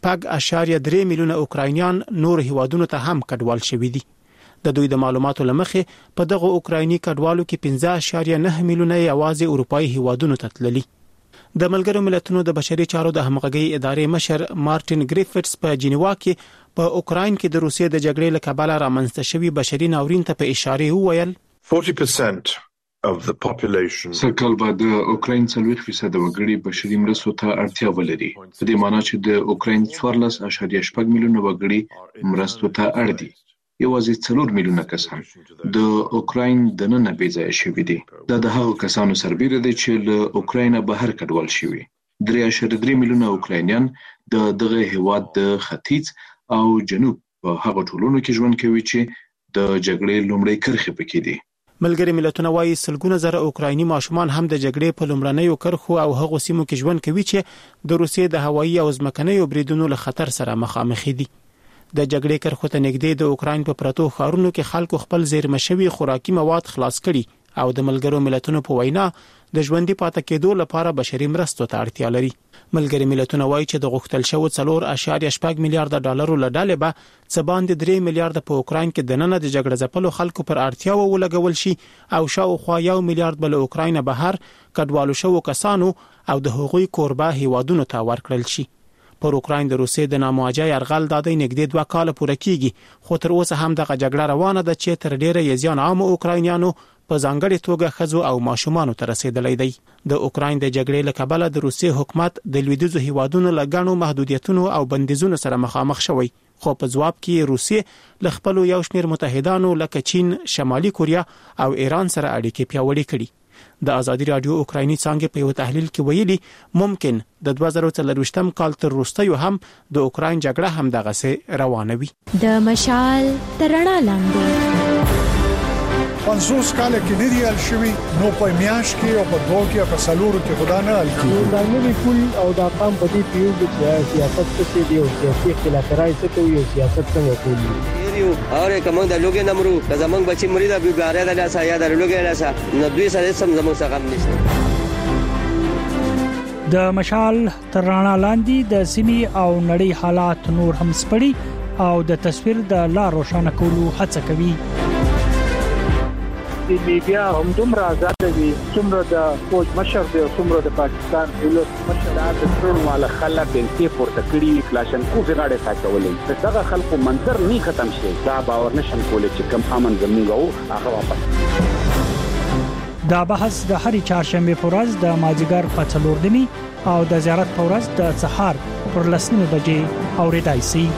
8.3 میلیونه اوکراینیان نور هیوادونو ته هم کډوال شوي دي. د دوی د معلوماتو لمخې په دغه اوکرایني کډوالو کې 15.9 میلیونه یوازې اروپאי هیوادونو ته تللي. د ملګرو ملتونو د بشري چارو د همغږي ادارې مشر مارټین ګریفټس په جنیوا کې په اوکراین کې د روسیې د جګړې لکبله رامنځته شوی بشري ناورین ته په اشاره وویل 40% of the population سکهال به د اوکراین 40% وګړي بشري مرستو ته اړتیا ولري. په دې معنی چې د اوکراین 14.8 میلیونه وګړي مرستو ته اړ دي. یوازې 4 میلیونه کسان د اوکراین د نن بیځای شوي دي. دا د هغو کسانو سربېره دي چې له اوکراین بهر کډوال شوي. 3.3 میلیونه اوکراینیان د دغه هیواد د ختیځ او جنوب په هغه ټولونو کې ژوند کوي چې د جګړې لومړی کرښې پکې دي. ملګری ملتونه وايي سلګونه زره اوکرایني ماشومان هم د جګړې په لومړنیو کرښو او هغو سیمو کې ژوند کوي چې د روسیې د هوایي او ځمکنیو بریدونو له خطر سره مخامخ دي. د جګړې کرښو ته نږدې د اوکراین په پرتو ښارونو کې خلکو خپل زیرمه شوي خوراکي مواد خلاص کړي او د ملګرو ملتونو په وینا د ژوندۍ پاتې کېدو لپاره بشري مرستو ته اړتیا لري. ملګری ملتونه وایي چې د غوښتل شوی 4.8 میلیارډ ډالرو له ډالې به څه باندې 3 میلیارډ په اوکراین کې د نن د جګړې ځپلو خلکو پر اړتیاو ولګول شي او شاوخوا 1 میلیارډ بل اوکراین بهر کډوالو شوو کسانو او د هغوی کوربه هیوادونو ته ورکړل شي. پر اوکراین د روسیې د نامواجه يرغل د نږدې 2 کال پورې کیږي، خو تر اوسه هم دغه جګړه روانه ده چې تر ډیره یې ځان عام اوکراینیانو په ځانګړي توګه خزو او ماشومان ته رسیدلې دی. د اوکراین د جګړې لکبله د روسیې حکومت د لویدیځو هیوادونو لګانو محدودیتونو او بندیزونو سره مخامخ شوی. خو په جواب کې روسیې ل خپل یو شمېر متحدانو لکه چین، شمالي کوریا او ایران سره اړیکې پیاوړې کړي. د ازادي رادیو اوکرایني څانګې په یو تحلیل کې ویلي ممکن د 2023م کال تر وروستیو هم د اوکراین جګړه هم دغه سه روانه وي. د مشال ترڼا لاندې 50 کال کې نه دی حل شوی، نو په میاش کې او په دوه کې په سلورو کې خدا نه حل کیږي. دا نه کول او دا قام په دې پیو چې سیاست څه دی او سیاسي اختلافات څه کوي او سیاست څنګه کوي. یو اوره کوم د لوګي نمرو د زمنګ بچی مرید ابي ګاره د لاسه یا د لوګي لاسه نو دوی سره سم زموږ څخه نشته. د مشال ترڼا لاندې د سیمې او نړۍ حالات نور هم سپړي او د تصویر د لا روښانه کولو هڅه کوي. د میډیا هم دومره آزاد دي څومره د فوج مشر دی او څومره د پاکستان دولت مشر د ټول مال خلک انتي پورته کړی کلاشنکوف غاړه ساتولې دغه خلکو منظر نه ختم شي. دا باور نشم کولای چې کم امن زموږ هغه واپس. دا بحث د هرې چهارشنبه په ورځ د مازیګر په 4 او د زیارت په ورځ د سهار پر 10 بجې اوریدای شي.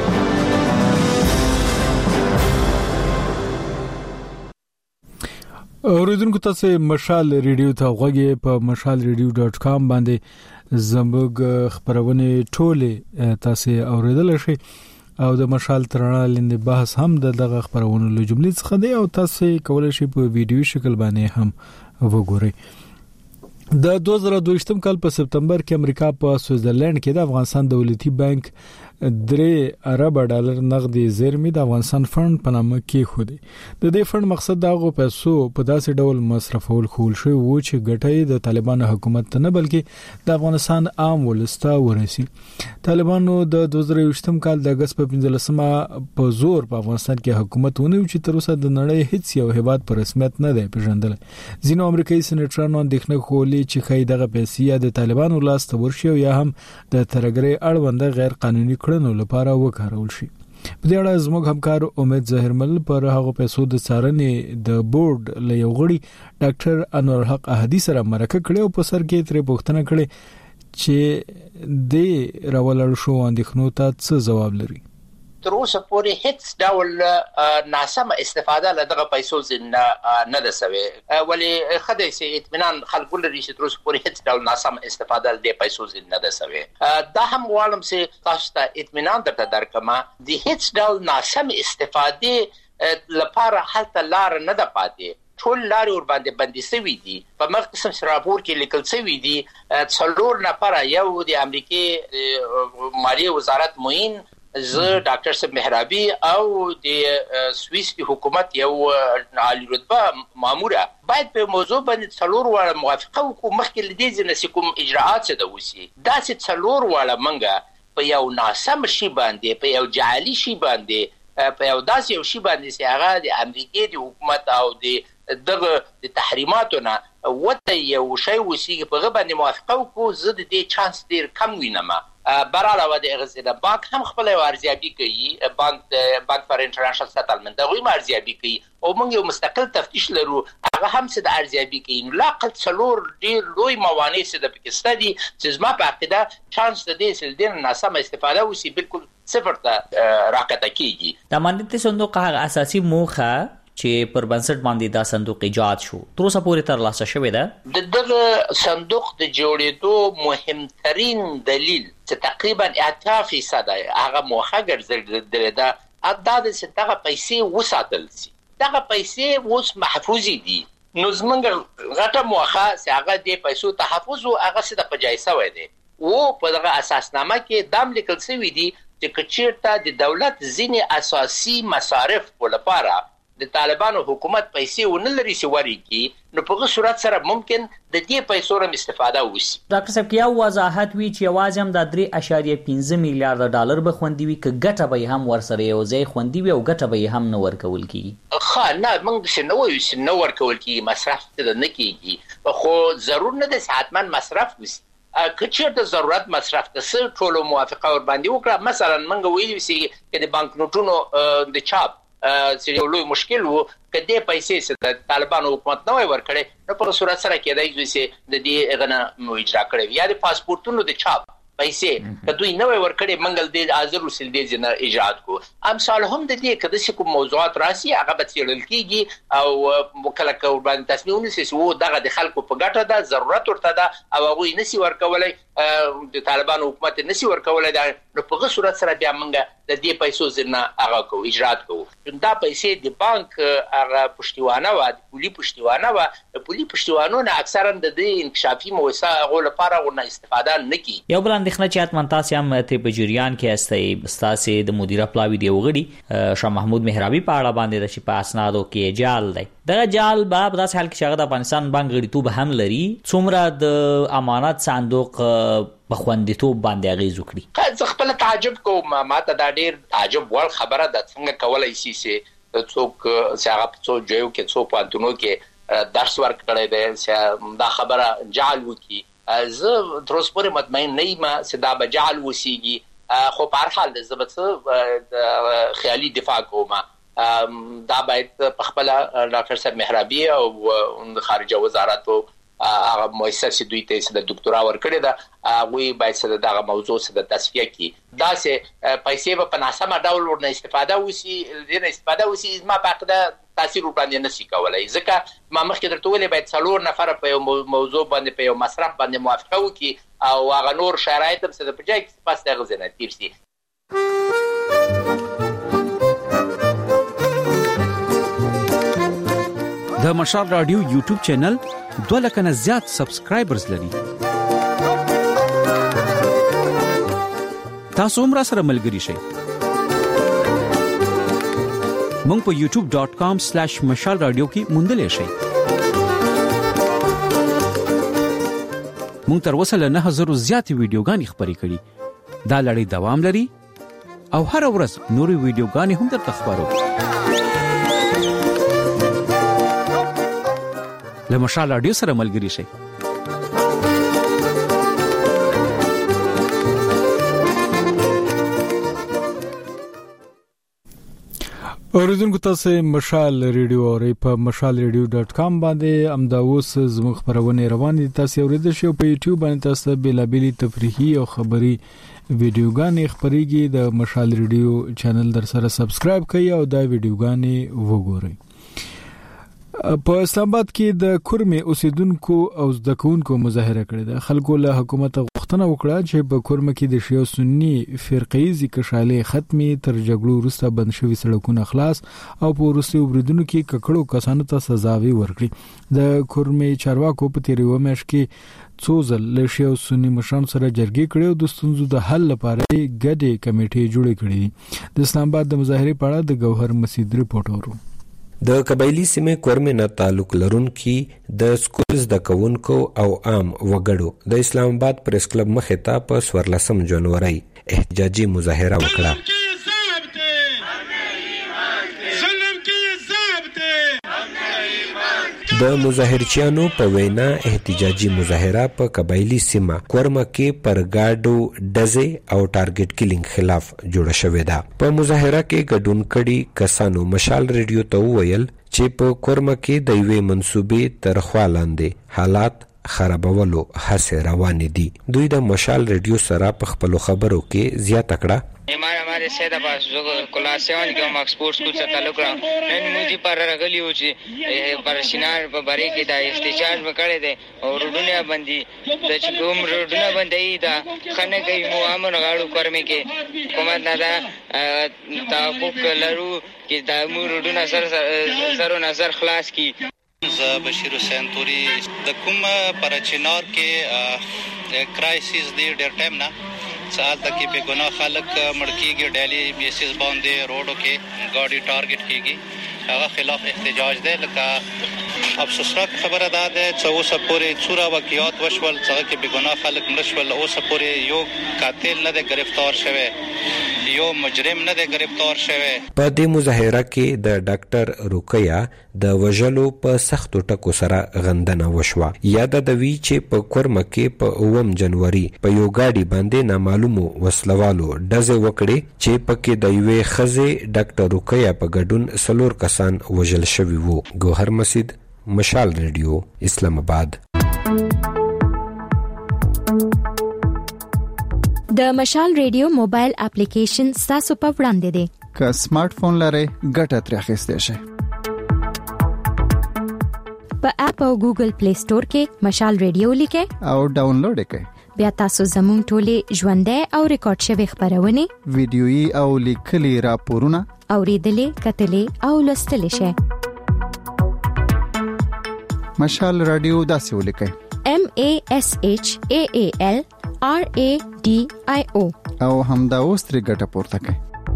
اوریدونکو تاسو مشال ریډیو ته غوږی په mashalradio.com باندې زموږ خبرونه ټوله تاسو اوریدل شئ او د مشال ترڼا لاندې بحث هم دغه خبرونه له جملې څخه دی او تاسو کولای شئ په ویډیو شکل باندې هم وګورئ. د 2022م کال په سپتمبر کې امریکا په سویټزرلند کې د افغانستان دولتي بانک $3 ارب نغدي زیرمې د افغانستان فند په نامه کې خودي. د دې فند مقصد دا غو پیسو په داسې ډول مصرفول خول شوی و چې ګټې د طالبان حکومت ته نه بلکې د افغانستان عام ولستا ورسي. طالبانو د 2023م کال د اگست په 15مه په زور په افغانستان کې حکومت ونیو چې تر اوسه د نړۍ هیڅ یو هیواد په رسمیت نه دی پیژندل. ځینو امریکایي سېنیټرانو اندېښنه کولې چې خای دغه پیسې د طالبانو لاس ته ورشي یا هم د ترګری اړوند غیر قانوني کړنو لپاره وکارول شي. په دې اړه زموږ همکار امید ظاهرمل پر هغه پیسو د څارنې د بورډ له یو غړي ډاکټر انور حق احدی سره مرکه کړې او په سر کې ترې پوښتنه کړې چې د راولل شو اندېښنو ته څه جواب لري. تر اوسه پورې هیڅ ډول ناسم استفاده له دغه پیسو نه ده سوي، ولی خدای سي اطمینان خلکو لري چې تر اوسه پورې هیڅ ډول ناسم استفاده له پیسو نه ده سوي. دا هم غواړم چې تاسو ته اطمینان درکړم د هیڅ ډول ناسم استفاده لپاره هلته لار نه ده پاتې. ټول لارې ور باندې بندي شوې دي. په مخکې راپور کې لیکل شوی دي 4 نفر، یو د امریکای مالیه وزارت معین، زه ډاکټر صاحب محرابي او د سويس حکومت یو عالی رتبه ماموره باید په موضوع باندې 4 وړه موافقه وکړو مخکې لدې ځنه کوم اجراءات څه د وسی. دا چې 4 وړه منګه په یو ناسم شی باندې، په یو جعلي شی باندې، په یو داسې یو شی باندې چې هغه د امریکای د حکومت او دغه د تحریماتونه وته یو شی وسی په غو باندې موافقه وکړو. زه د دې چانس ډیر کم وینم. براله د غزل بانک هم خپل ارزیابي کوي، بانک فار انټرنیشنل سټلمنت هغه ارزیابي کوي او موږ یو مستقل تفتیش لرو، هغه هم څه د ارزیابي کوي. نو لاقل 4 ډیر لوی موانع څه د پاکستان دي چې زما په عقیده چانس د دې سلدین ناسم استفاده وسی بالکل صفر ته راکته کیږي. د امنیتي صندوق هغه اساسي موخه چې پر بنسټ باندې دا صندوق ایجاد شو تر اوسه پورې تر لاسه شوی ده. دغه صندوق د جوړېدو مهمترین دلیل چې تقریبا 80% هغه موخه ګرځېدل ده دا د ستغه پیسې وساتل سي. دغه پیسې اوس محفوظ دي. نو زمونږ غټه موخه چې هغه د پیسو تحفظ او هغه څه د پجایسه وای دي او په دغه اساسنامه کې دام لیکل شوی دي چې کچیرته د دولت ځینې اساسي مصارف ولپاره د طالبانو حکومت پیسې ونلري چې وريږي، نو په صورت سره ممکن د دې پیسو رم استفاده وشي. ډاکټر صاحب کیا وضاحت وی چې आवाज هم د 3.5 میلیارډ ډالر به خوندي وي ک ګټه به هم ورسره یو ځای خوندي وي او ګټه به هم نه ورکول کیږي. خا نه موږ څه نه وایو چې نه ورکول کیږي، مصرف ته نه کیږي، خو ضرور نه د حتمان مصرف وسی. کچیر د ضرورت مصرف ته سره ټولو موافقه ور باندې وکړه. مثلا موږ ویلو چې د بانک نوټونو د چاپ چې یو لوی مشکل وو کله پیسې چې د طالبانو حکومت نه وای ورکړي، نو په صورت سره کېدای چې د دې غنه اجرا کړي یا د پاسپورتونو د چاپ پیسې کدوې نوې ورکړې منګل دې حاضر وسیل دې نه اجرات کو امثال هم د دې کده کوم موضوعات راسي هغه به تیرل کیږي او کله کو باندې تصمیم ونیسي وو دغه د خلکو په ګټه ده ضرورت ورته ده او هغه نسی ورکولای د طالبان حکومت نسی ورکولای دا په هغه صورت سره بیا موږ د دې پیسو زنه هغه کو اجرات کو دا پیسې د بانک هغه پښتیوانه و د پولی پښتیوانه و د پولی پښتیوانو نه اکثرا د دې انکشافي موسسه غو لپاره ونه استفاده نکي یو بل اندېښنه چې اتمن تاسو هم ته په جریان کې استای ستاسو د مدیره پلاوی دی وغړي شاه محمود مهرابي په اړه باندې د شپه اسنادو کې جال دی دغه جال په داس حال کې چې د افغانستان بانک غړیتوب هم لري څومره د امانت صندوق په خوندیتوب باندې اغیز وکړي زه خپل تعجب کوم ماته دا ډیر تعجب ور خبره ده څنګه کولای شي چې څوک هغه څوک جو کې څوک پانتونو کې درس ورکړی دی چې دا خبره جعل وکي زه تر اوسه پورې مطمئن نه یم چې دا به جعل وسیږي خو په هر حال زه به خیالي دفاع کوم دا باید په خپل ډاکټر صاحب مهرابي او خارجه وزارت هغه مؤسسه دوی ته د ډاکټرا ورکړی دا وی باید سره دغه موضوع سره تصفیه کی دا سه پیسې په ناسمه ډول ورنه استفاده وسی ما پاکده تاثیر باندې نشي کولای ځکه ما مخکې درته ویلې باید څلور نفر په یو موضوع باندې په یو مصرف باندې موافقه وکړي او هغه نور شرایط هم څه په ځای کې پاس دغه ځنه تیر شي د مشال رادیو یوټیوب چینل 2 لک نه زیات سبسکرایبرز لري تاسو هم را سره ملګري شئ مونږ په youtube.com/mashalradio کې موندلې شئ مونږ تر اوسه له 9000 زیات ویډیوګانې خبرې کړې دا لړۍ دوام لري او هر ورځ نوري ویډیوګانې هم درته خبرو له مشال رادیو سره ملګري شئ اوریدونکو تاسو مشال ریډیو او په mashalradio.com باندې امداوس زموږ خبرونه روان دي تاسو اوریدل شئ په یوټیوب باندې تاسو بیلابېلي تفریحي او خبري ویډیوګانې خبريږي د مشال ریډیو چینل در سره سبسکرایب کړئ او دا ویډیوګانې وګورئ په اسلام آباد کې د کورمه اوسیدونکو او زدکونکو مظاهره کړې ده خلکو له حکومت غوښتنه وکړه چې په کورمه کې د شیعه سنی فرقیزي کشالې ختمي تر جګړو وروسته بند شوی سړکونه خلاص او په وروستي وبریدونکو کې ککړو کسانو ته سزاوي ورکړي د کورمه چارواکو په تیریو مېش کې څو ځل له شیعه سنی مشران سره جرګې کړې او د ستونزو د حل لپاره ګډه کمیټې جوړې کړې د اسلام آباد د مظاهره په اړه د گوهر مسعود ریپورت اورو د قبایلی سیمه کورمه نه تعلق لرونکي د سکولز د کونکو او عام وګړو د اسلام آباد پریس کلب مخه ته په 14 جنوري احتجاجي مظاهره وکړه د مظاهرچیانو په وینا احتجاجي مظاهره په قبایلی سیمه کورمه کې پر گاډو ډزې او ټارګټ کیلینګ خلاف جوړه شوې ده په مظاهره کې ګډون کړي کسانو مشال ریډیو ته ویل چې په کورمه کې د یوې منسوبې تر خوا لاندې حالات خرابولو هڅې روانې دي دوی د مشال ریډیو سره په خپل خبرو کې زیاته کړه हमारे सेदा पास जो क्लासेवन के हम स्पोर्ट्स स्कूल से ताल्लुक रहा नन मुझे पर रगली हो ची पर सिनार पर बारी की दा इस्तेचार में करे थे और दुनिया बंदी द चुम दुनिया बंदी दा खने के मुआमन गाड़ू कर्मे के कोमत ना दा ताकुक लरू कि दा मुरुडुना सर नजर खलास की बशीर हुसैन तोरी د کوم پر چنار کې کرایسس دی ډیر ټایم نه سال تک به ګناه خلک مړکیږي ډیلی بیسس باندې روډو کې ګاډي ټارګټ کیږي هغه خلاف احتجاج دی لکه افسوسناک خبره ده چې اوس پورې څوره واقعیات وشول چې کې به ګناه خلک مړشول اوس پورې یو قاتل نه گرفتار شوی یو مجرم نه گرفتار شوی په دې مظاهره کې د ډاکټر رقیہ د وژلو په سختو ټکو سره غندنه وشوه یاد د وی چې په کورمه کې په 9 جنوري په یو گاډي باندې نامعلومو وسلوالو ډزې وکړي چې پکې د یوې خزې ډاکټر رقیہ په ګډون 4 کسان وژل شوي وو گوهر مسعود مشال ریډیو اسلام آباد د مشال ریډیو موبایل اپلیکیشن تاسو په وړاندې دی. که سمارټ فون لرئ ګټه ترې اخیستئ شئ. په اپ او ګوګل پلی سٹور کې مشال ریډیو لیکئ او ډاونلوډ کړئ. بیا تاسو زموږ ټولې ژوندۍ او ریکارډ شوی خبرونه ویډیويي او لیکلي راپورونه اوریدلې کتلې او لوستلې شئ. مشال رادیو داسې ولیکئ: MASHAALRADIO او همدا اوس ترې ګټه پورته کړئ.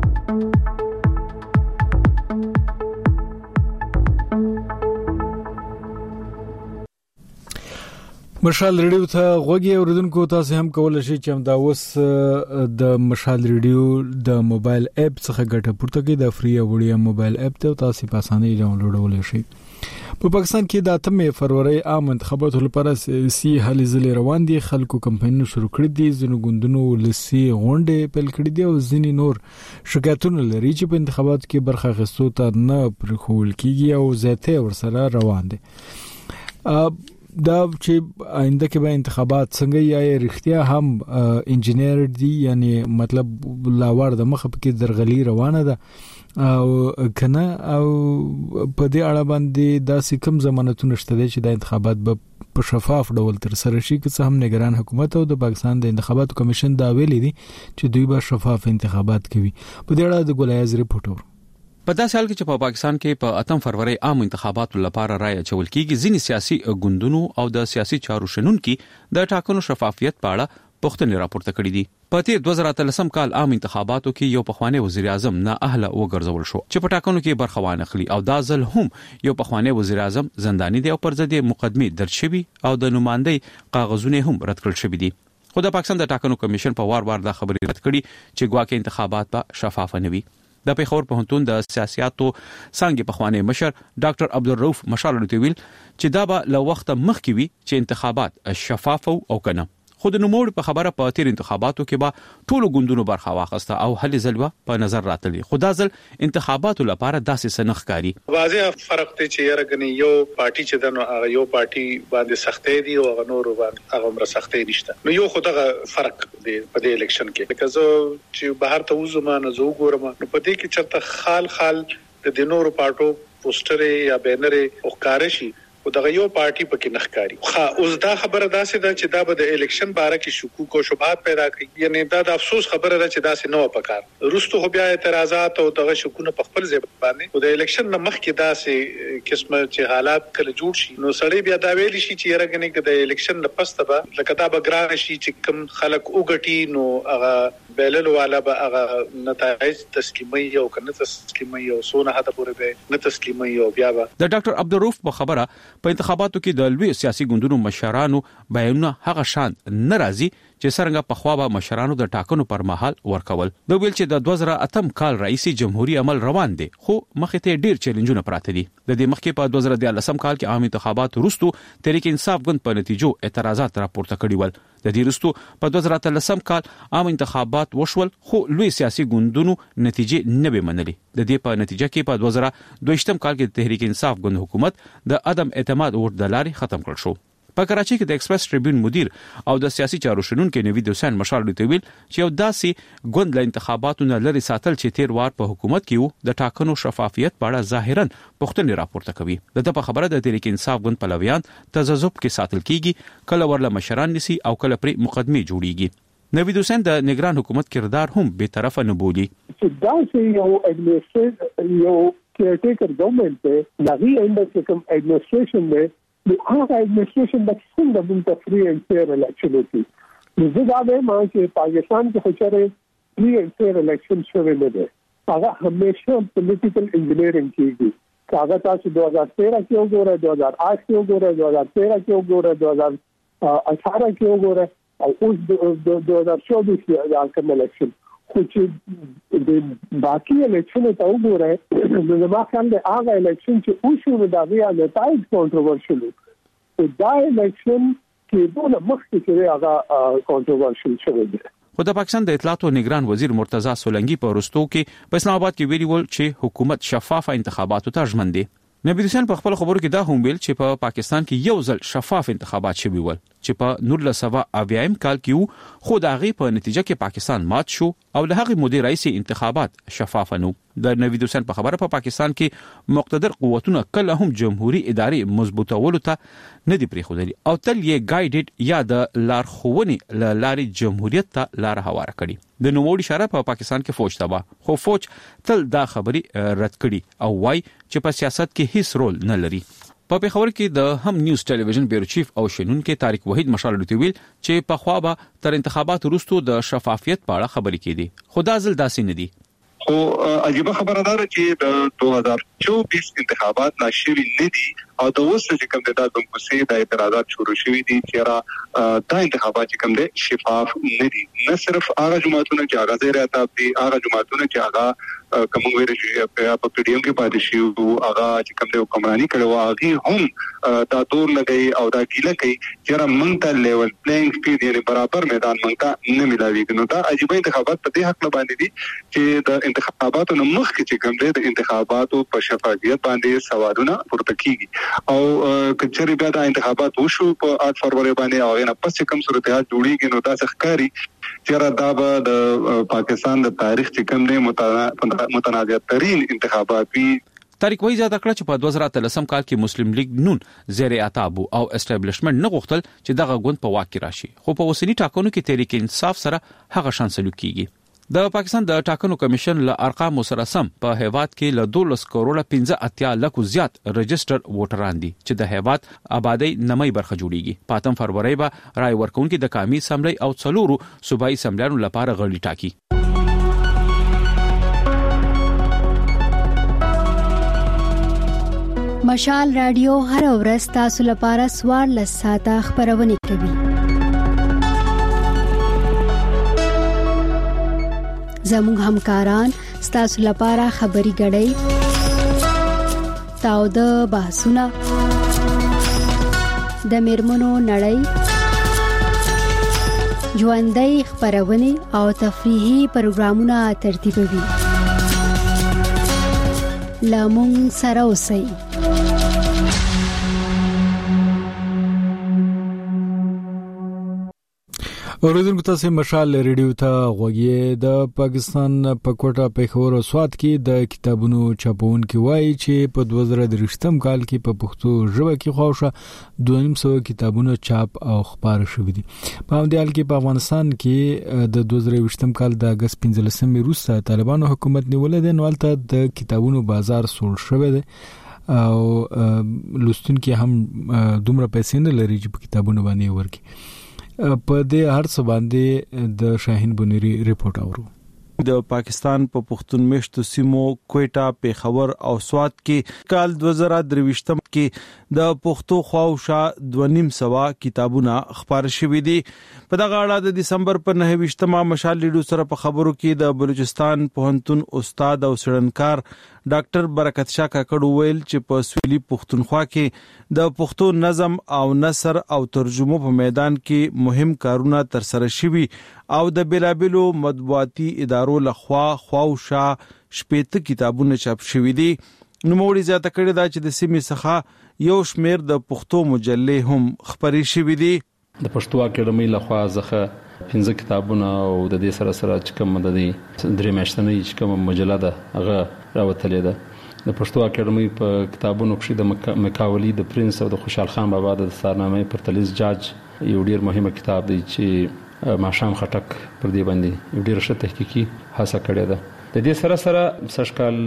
مشال ریډیو ته غوږی اوریدونکو تاسو هم کولای شئ چې همدا اوس د مشال ریډیو د موبایل اپ څخه ګټه پورته کړئ. د فری او وړیا موبایل اپ ته تاسو په اسانۍ ډاونلوډولای شئ. په پاکستان کې د 8 فروری عام انتخاباتو لپاره سیاسي هلې ځلې روان دي. خلکو کمپاینونه شروع کړي دي، ځینو ګوندونو لسی غونډې پیل کړې دي او ځینې نور شکایتونه لري چې په انتخاباتو کې برخه اخیستو ته نه پرخول کیږي او زیاته ورسره روان دي. دا چې آینده کې به انتخابات څنګه یا رښتیا هم انجینیر دي، یعنی مطلب لاور د مخه کې درغلي روانه ده او کنه، او په دې اړه باندې داسې کوم ضمانتونه شته چې د انتخابات په شفاف ډول تر سره شي. که څه هم نگران حکومت او د پاکستان د انتخاباتو کمیشن دا ویلي دي چې دوی به شفاف انتخابات کوي. په دې اړه د ګولایز ریپورټ په داسې حال کې چې په پاکستان کې په 8 فروری عام انتخاباتو لپاره رائے اچول کېږي، ځینې سیاسي ګوندونو او د سیاسي چارو شنونکو د ټاکنو شفافیت په اړه پوښتنې راپورته کړې دي. په تیر 2013 کال عام انتخاباتو کې یو پخوانی وزیر اعظم نااهله وګرځول شو چې په ټاکنو کې برخه وانه خلی، او دا ځل هم یو پخوانی وزیر اعظم زنداني دی او پر ضد مقدمه درج شوی او د نمائندګۍ کاغذونه هم رد کړل شوی دي. خو د پاکستان د ټاکنو کمیشن په وار دا خبرې رد کړي چې ګواکې انتخابات به شفاف نه وي. د پیښور پوهنتون د سیاستو څنګه پخوانی مشر ډاکټر عبدالرؤف مشال ویل چې دا به له وخت مخکې وي چې انتخابات شفاف او کنه. خو د نوموړ په خبره په تیر انتخاباتو کې به ټولو ګوندونو برخه واخیسته او هلې ځلوه په نظر راتلی. خو دا ځل انتخاباتو لپاره داسې سنخ کاری واضح فرق دی چې یرغنی یو پارټي چې دنو هغه یو پارټي باندې سختې دي او هغه نور باندې هغه مر سختې نشته. نو یو خدغه فرق دی په دې الیکشن کې، لکه زه چې بهر ته وزم نه زه ګورم نو په دې کې چرته خال د نورو پارټو پوسټر یا بینر او کارشي او دغه یو پارټي پکې نخکاری. اوس دا خبره داسې ده چې دا به د الیکشن باره کې شکوک او شبهات پیدا کوي. یعنی دا د افسوس خبره ده چې داسې نه و پکار. روستو خو بیا اعتراضات او دغه شکونه په خپل ځای باندې او د الیکشن نه مخکې داسې قسمه چې حالات کله جوړ شي نو سړی بیا دا ویل شي چې یرغنی کې د الیکشن نه پسته به لکه دا به ګران شي چې کم خلک وګټي نو هغه بیلل والا به هغه نتایج تسلیمي او کنه تسلیمي او سونه هدا پورې به نه تسلیمي او بیا به د ډاکټر عبدالرؤف په خبره په انتخاباتو کې د لوی سیاسي ګوندونو مشرانو بیانونه هغه شان ناراضي چې څنګه په خوا به مشرانو د ټاکنو پر مهال ورکول. د ویل چې د 2008 کال رئیسي جمهوریت عمل روان دي، خو مخې ته ډیر چیلنجونه پراته دي. د دې مخکې په 2013 کال کې عام انتخابات وروسته تحریک انصاف ګوند په نتیجو اعتراضات راپورته کړي ول. د دې وروسته په 2013 کال عام انتخابات وشول، خو لوی سیاسي ګوندونو نتیجې نه به منلي. د دې په نتیجه کې په 2022 کال کې تحریک انصاف ګوند حکومت د عدم اعتماد ووټ دلاري ختم کړ شو. په کراچي کې د ایکسپریس ټریبیون مدیر او د سیاسي چارو شنونکو نوید حسین مشال ویل چې یو داسې ګوند له انتخاباتو نه لري ساتل چې تیر وار په حکومت کې وو د ټاکنو شفافیت په اړه ظاهرا پوښتنې راپورته کوي. د په خبره د تحریک انصاف ګوند پلویان تذبذب کې ساتل کیږي، کله ورله مشران نسی او کله پر مقدمه جوړیږي. نوید حسین د نگران حکومت کردار هم به طرفه نه بولی. دا چې یو ایڈمنسټریشن یو کیرټیکر ګورنمنت دی، لغوی انډر کوم ایڈمنسټریشن دی، نو هغه ایڈمنسټریشن د څنګه د فری اینڈ فیر الیکشن وکړي. نو زه دا وایم چې پاکستان کې خچره فری اینڈ فیر الیکشن شوی نه دی. هغه همیشه پولیټیکل انجینیرینګ کیږي. هغه تاسو 2013 کې وګورئ، 2008 کې وګورئ، 2013 کې وګورئ، 2018 کې وګورئ او اوس 2024 کې د کوم الیکشن خو چې د باقي الیکشن ته وګورئ نو زما خیال دی هغه الیکشن چې اوسو د هغه نتایج کنټروورشل او دا الیکشن کې دونه مخکې چې هغه کنټروورشل شوی دی. خو د پاکستان د اطلاعات او نگران وزیر مرتضی سولنګي په وروستو کې په اسلام آباد کې ویلي ول چې حکومت شفاف انتخاباتو ته ژمن دی. نبی حسین په خپل خبرو کې دا هم ویل چې په پاکستان کې یو ځل شفاف انتخابات شوي ول چې په 1980 کال کې خو د هغه په نتیجه کې پاکستان مات شو او له هغه مودې رئیس انتخابات شفاف نه د نوید حسین په خبره په پاکستان کې مقتدر قوتونه کله هم جمهوریت ادارې مضبوطولو ته نه دی پریښودلي او تل یې ګایډډ یا د لارښوونې لارې جمهوریت ته لار هواره کړي د نوموړي اشاره په پاکستان کې فوج تبا خو فوج تل دا خبري رد کړي او وايي چې په سیاست کې هیڅ رول نه لري په پیښور کې د هم نیوز ټلویزیون بیورو چیف او شنونکو طارق وحید مشال ویل چې په خوا به تر انتخابات وروسته د شفافیت په اړه خبرې کېدي خو دا ځل داسې نه دي خو عجیب خبره ده چې د 2024 انتخابات ناشري نه دي او د اوس چې کوم د دموکراسي د اعتراضات شروع شوي دي چې دا انتخابات چې کوم دي شفاف نه دي نه صرف هغه جماعتونه چې هغه زیر اتاب دي هغه جماعتونه چې هغه کوم ویل چې په پی ډی ایم کې پاتې شي او هغه چې کوم دي حکمرانی کړو هغه هم دا دور لګي او دا ګیله کوي چې موږ ته لیول پلینګ فیلډ یعنی برابر میدان موږ ته نه ملاويږي نو دا عجیب انتخابات په دې حق باندې دي چې د انتخاباتو مخکې چې کوم دي د انتخاباتو په شفافیت باندې سوالونه پورته کیږي او کچري بیا د انتخابات وشو په 8 فروری باندې او نه پس کوم صورتحال جوړیږي نو دا ښکاری چې دا به د پاکستان د تاریخ چې کوم دی متنازع ترين انتخابات وي طارق وحید زیاته کړ چې په 2013 کال کې مسلم لیگ نون زیر عتاب او اسټابلیشمنت نه غوښتل چې دغه غوند په واک کې راشي خو په اوسنی ټاکنو کې تحریک انصاف سره هغه شان سلوک کیږي د پاکستان د ټاکنو کمیشن له ارقام سره سم په هیواد کې له 12 کروڑ 15 لک زیات رجستر ووټران دي چې د هیواد آبادی نمای برخه جوړیږي په 8 فروری به رای ورکونکو د قومي اسمبلی او څلورو صوبایي اسمبلیانو لپاره غړي ټاکي مشال رادیو هر ورځ تاسو لپاره سوار لساته خبرونه کوي زموږ همکاران ستاسو لپاره خبري غړي تاو د بحثونه د میرمنو نړۍ ژوندۍ خبرونه او تفریحي پروګرامونه ترتیبوي لامون سره اوسئ اوریدونکو تاسو مشال ریډیو ته غوږی د پاکستان په کوټه پیښور او سوات کې د کتابونو چاپونکو وایي چې په 2023م کال کې په پښتو ژبه کې خوښه 200 کتابونه چاپ او خبر شوې دي په همدې حال کې په افغانستان کې د 2023م کال د اگست 15 وروسته طالبانو حکومت نیولې ده نو البته د کتابونو بازار سول شوی دی او لوستونکو هم دومره پیسې نه لري چې په کتابونو باندې ورکړي په دې هر څه باندې د شاهین بنيري ریپورت اورو د پاکستان په پښتون میشتو سیمو کوټه پیښور او سوات کې کال 2023م کې د پښتو خواوشا 2.5 کتابونه خبر شوې دي په دغه اړه د دسمبر په 9مه مشال لیډو سره په خبرو کې د بلوچستان پوهنتون استاد او سړنکار ډاکټر برکت شاه کاکړ ویل چې په سویلي پښتونخوا کې د پښتو نظم او نثر او ترجمه په میدان کې مهم کارونه تر سره شوي او د بلابلو مطبوعاتي ادارو لخوا خواوشا شپږ کتابونه چاپ شوي دي نو موږ زیاته کړی دا چې د سیمې څخه یو شمیر د پښتو مجلې هم خبري شوي دي د پښتو اکیډمي لخوا ځخه 15 کتابونه او د دې سره سره چې کوم د دې درې میاشتنۍ چې کوم مجله ده هغه راوتلې ده د پښتو اکیډمي په کتابونو کې د مکاولی د پرنس او د خوشحال خان بابا د دستارنامې پرتلیز جاج یو ډیر مهمه کتاب دی چې ماشام خټک پر دې باندې یو ډیر ښه تحقیقي هڅه کړې ده د دې سره سره سشکال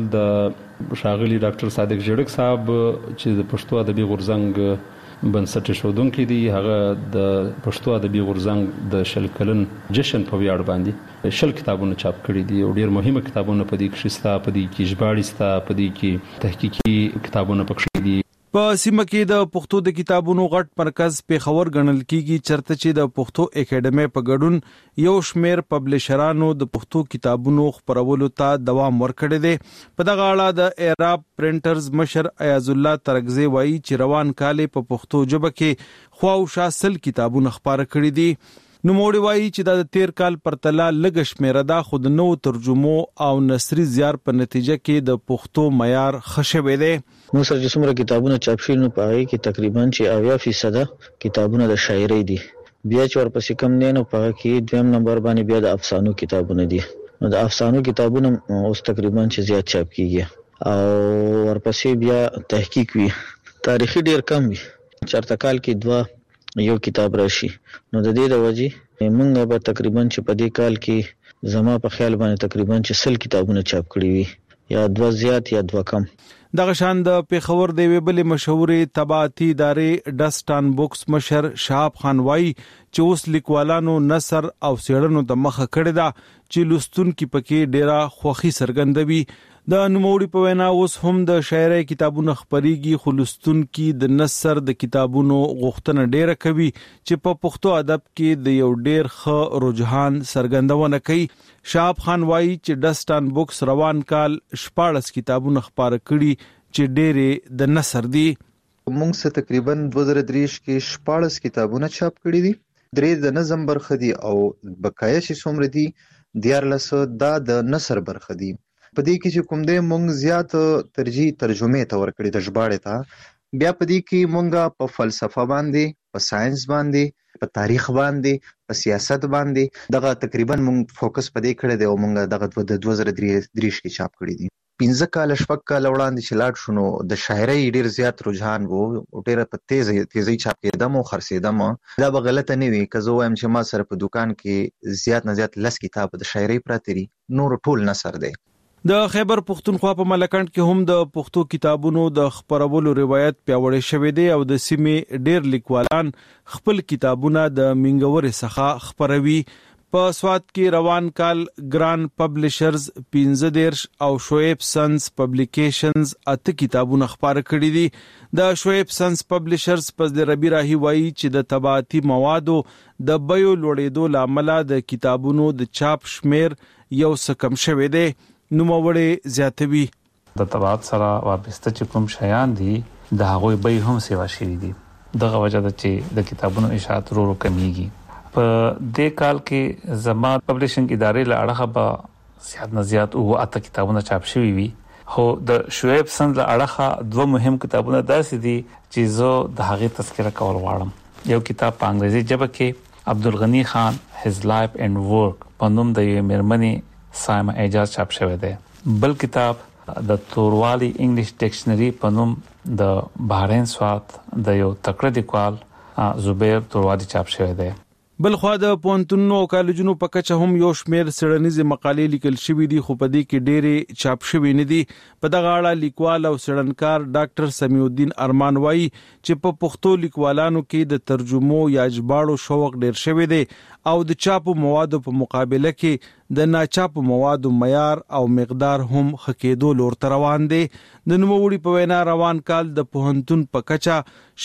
د شاغلی ډاکټر صادق جړک صاحب چې د پښتو ادبي غورځنګ بنسټ شودونکو دي هغه د پښتو ادبي غورځنګ د شل کلن جشن په ویاړ باندې شل کتابونه چاپ کړي دي او ډیر مهمه کتابونه په دې کې شستا په دې کې ژباړې ستا په دې کې تحقیقي کتابونه پکې دي په سیمه کې د پښتو د کتابونو غټ مرکز پیښور ګڼل کیږي چرته چې د پښتو اکیډمي په ګډون یو شمیر پبلشرانو د پښتو کتابونو خپرولو ته دوام ورکړی دی په دغه اړه د ایراب پرنټرز مشر ایاز الله ترغزی وایي چې روان کال په پښتو ژبه کې خواوشا سل کتابونه خپاره کړي دي نو موړي وایي چې د تیر کال پرتله لږ شمیره ده، خو د نو ترجمو او نثري زیار په نتیجه کې د پښتو معیار خښوي دی. نو سره چې څومره کتابونه چاپ شوي نو په هغه کې تقریبا چې 80% کتابونه د شاعرۍ دي. بیا چې ورپسې کم دی نو په هغه کې دویم نمبر باندې بیا د افسانو کتابونه دي. نو د افسانو کتابونه اوس تقریبا چې زیات چاپ کیږي او ورپسې بیا تحقیق وي. تاریخي ډیر کم وي، چرته کال کې 2 یو کتاب راشي. نو د دې د وجې موږ به تقریبا چې په دې کال کې زما په خیال باندې تقریبا چې 100 کتابونه چاپ کړي وي، یا 2 زیات یا 2 کم. دغه شان د پیښور د ویبل مشهورې طباعتي ادارې ډسټان بوکس مشر شهاب خان وایي چې اوس لیکوالانو نثر او څېړنو ته مخه کړې ده چې لوستونکي پکې ډیره خوښي څرګندوي. د نوموړي په وینا اوس هم د شاعرۍ کتابونه خپريږي، خو لوستونکي د نثر د کتابونو غوښتنه ډیره کوي چې په پښتو ادب کې د یو ډیر ښه رجحان څرګندونه کوي. شهاب خان وایي چې ډسټان بوکس روان کال 14 کتابونه خپاره کړي چې ډېرې د نثر دي. موږ څه تقریبا 2023 کې 14 کتابونه چاپ کړي دي، 3 د نظم برخه دي او بقایا چې څومره دي 14 دا د نثر برخه دي. په دې کې چې کوم دې مونږ زیات ترجیح ترجمه ته ورکړي د ژباړې ته. بیا په دې کې مونږه په فلسفه باندې، په ساينس باندې، په تاریخ باندې، په سیاست باندې دغه تقریبا مونږ فوکس په دې کړی دی او مونږ دغه د 2023 کې چاپ کړی دي. 15 کال شپږ کال وړاندې چې لاړ شو نو د شاعرۍ ډیر زیات رجحان وو او ډیره په تیزی چاپ کېدم او خرڅېدم. دا به غلطه نه وي که زه وایم چې ما سره په دکان کې زیات نه زیات 10 کتاب د شاعرۍ پراته دي، نور ټول نثر دی. د خیبر پښتونخوا په ملکند کې هم د پښتو کتابونو د خپرولو روایت پیاوړی شوی دی او د سیمې ډیر لیکوالان خپل کتابونه د منګورې څخه خپروي. په سواد کې روان کال ګران پبلشرز 15 او شعیب سنس پبلیکیشنز 8 کتابونه خپاره کړي دي. د شعیب سنس پبلشرز په ربی راهی وایي چې د طباعتي موادو د بیو لوړېدو لامل د کتابونو د چاپ شمیر یو څه کم شوی دی. نوموړی زیاتوي د طباعت سره وابسته چې کوم شیان دي د هغوی به هم سیوا شوي دي. دغه وجه ده چې د کتابونو اشاعت ورو کمیږي. په دې کال کې زما پبلشنګ ادارې له اړخه به زیات نه زیات 8 کتابونه چاپ شوي وي، خو د شعیب سند له اړخه 2 مهم کتابونه داسې دي چې زه د هغې تذکره کول غواړم. یو کتاب په انګریزي ژبه کې عبدالغنی خان his life and work په نوم د یوې مېرمنې سایمه اعجاز چاپ شوی دی. بل کتاب د توروالی انګلیش ډکشنری په نوم د بحرین سوات د یو تکړه لیکوال زبیر توروالی چاپ شوی دی. بل خو د پونتونو او کالجونو په کچه هم یو شمیر سړنیزه مقالې لیکل شوې دي، خو په دې کې ډېرې چاپ شوې نه دي. په دغه اړه لیکوال او سړنکار ډاکټر سمیع الدین ارمان وایي چې په پښتو لیکوالانو کې د ترجمو یا ژباړو شوق ډېر شوی دی او د چاپو موادو په مقابله کې د ناچاپو موادو معیار او مقدار هم خکېدو لور ته روان دی. د نوموړي په وینا روان کال د پوهنتون په کچه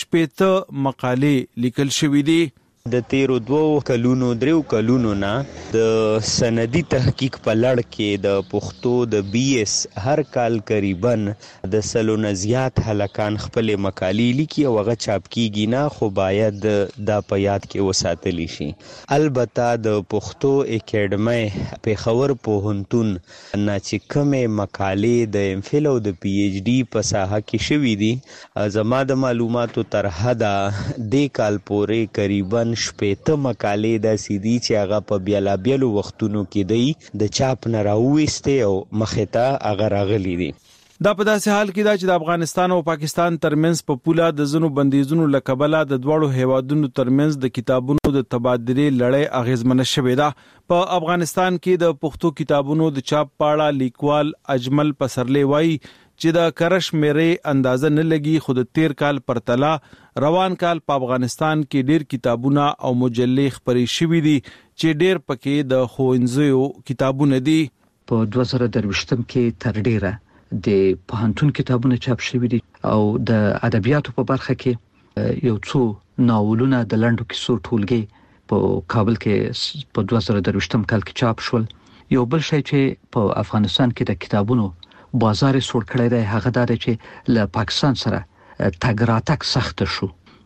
80 مقالې لیکل شوې دي. د تیرو 2 کلونو 3 کلونو نه د سندي تحقیق په لړ کې د پښتو د BS هر کال قریبا د سلونه زیات هلکان خپل مقالې لیکي او هغه چاپ کیږي نه، خو باید دا په یاد کې وساتلی شي. البته د پښتو اکیډمي پیښور پوهنتون نه چې کومه مقالې د MPhil او د PhD په ساحه کې شوي دي، زما د معلوماتو تر حده د کال پورې قریبا 80 مقالې داسې دي چې هغه په بیلابیلو وختونو کې دی د چاپ نه راوېستې او مخې ته هغه راغلي دي. دا په داسې حال کې دا چې د افغانستان او پاکستان ترمنځ په پوله د ځینو بندیزونو له کبله د دواړو هیوادونو ترمنځ د کتابونو د تبادلې لړۍ اغیزمنه شوې ده. په افغانستان کې د پښتو کتابونو د چاپ په اړه لیکوال اجمل پسرلی وایي چې د کرش مېرې اندازه نه لګي، خو د تیر کال پرتله روان کال په افغانستان کې ډیر کتابونه او مجلې خپرې شوي دي چې ډیر پکې د ښوونځیو کتابونه دي. په 2023 کې تر ډیره د پوهنتون کتابونه چاپ شوي دي او د ادبیاتو په برخه کې یو څو ناولونه د لنډو کیسو ټولګي په کابل کې په 2023 کال کې چاپ شول. یو بل شی چې په افغانستان کې د کتابونو بازار سوړ کړی دی هغه دا دی چې له پاکستان سره تګ راتګ سخت شو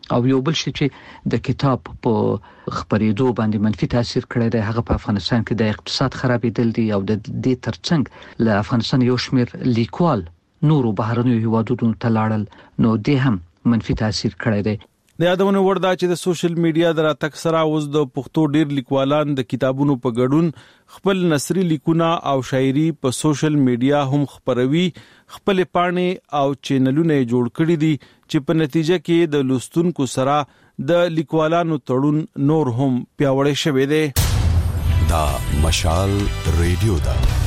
او یو بل شي چې د کتاب په خبرېدو باندې منفي تاثیر کړی دی هغه په افغانستان کې د اقتصاد خرابېدل دي او د دې ترڅنګ له افغانستان یو شمېر لیکوال نورو بهرنیو هیوادونو ته لاړل نو دې هم منفي تاثیر کړی دی. د یادونه وردا چې د سوشل میډیا د راتګ سره اوس د پښتو ډیر لیکوالان د کتابونو په ګډون خپل نثري لیکونه او شاعري په سوشل میډیا هم خپروي، خپل پاڼې او چینلونه جوړ کړي دي چې په نتیجه کې د لوستونکو سره د لیکوالانو تړون نور هم پیاوړی شوی دی. دا مشال ریډیو دا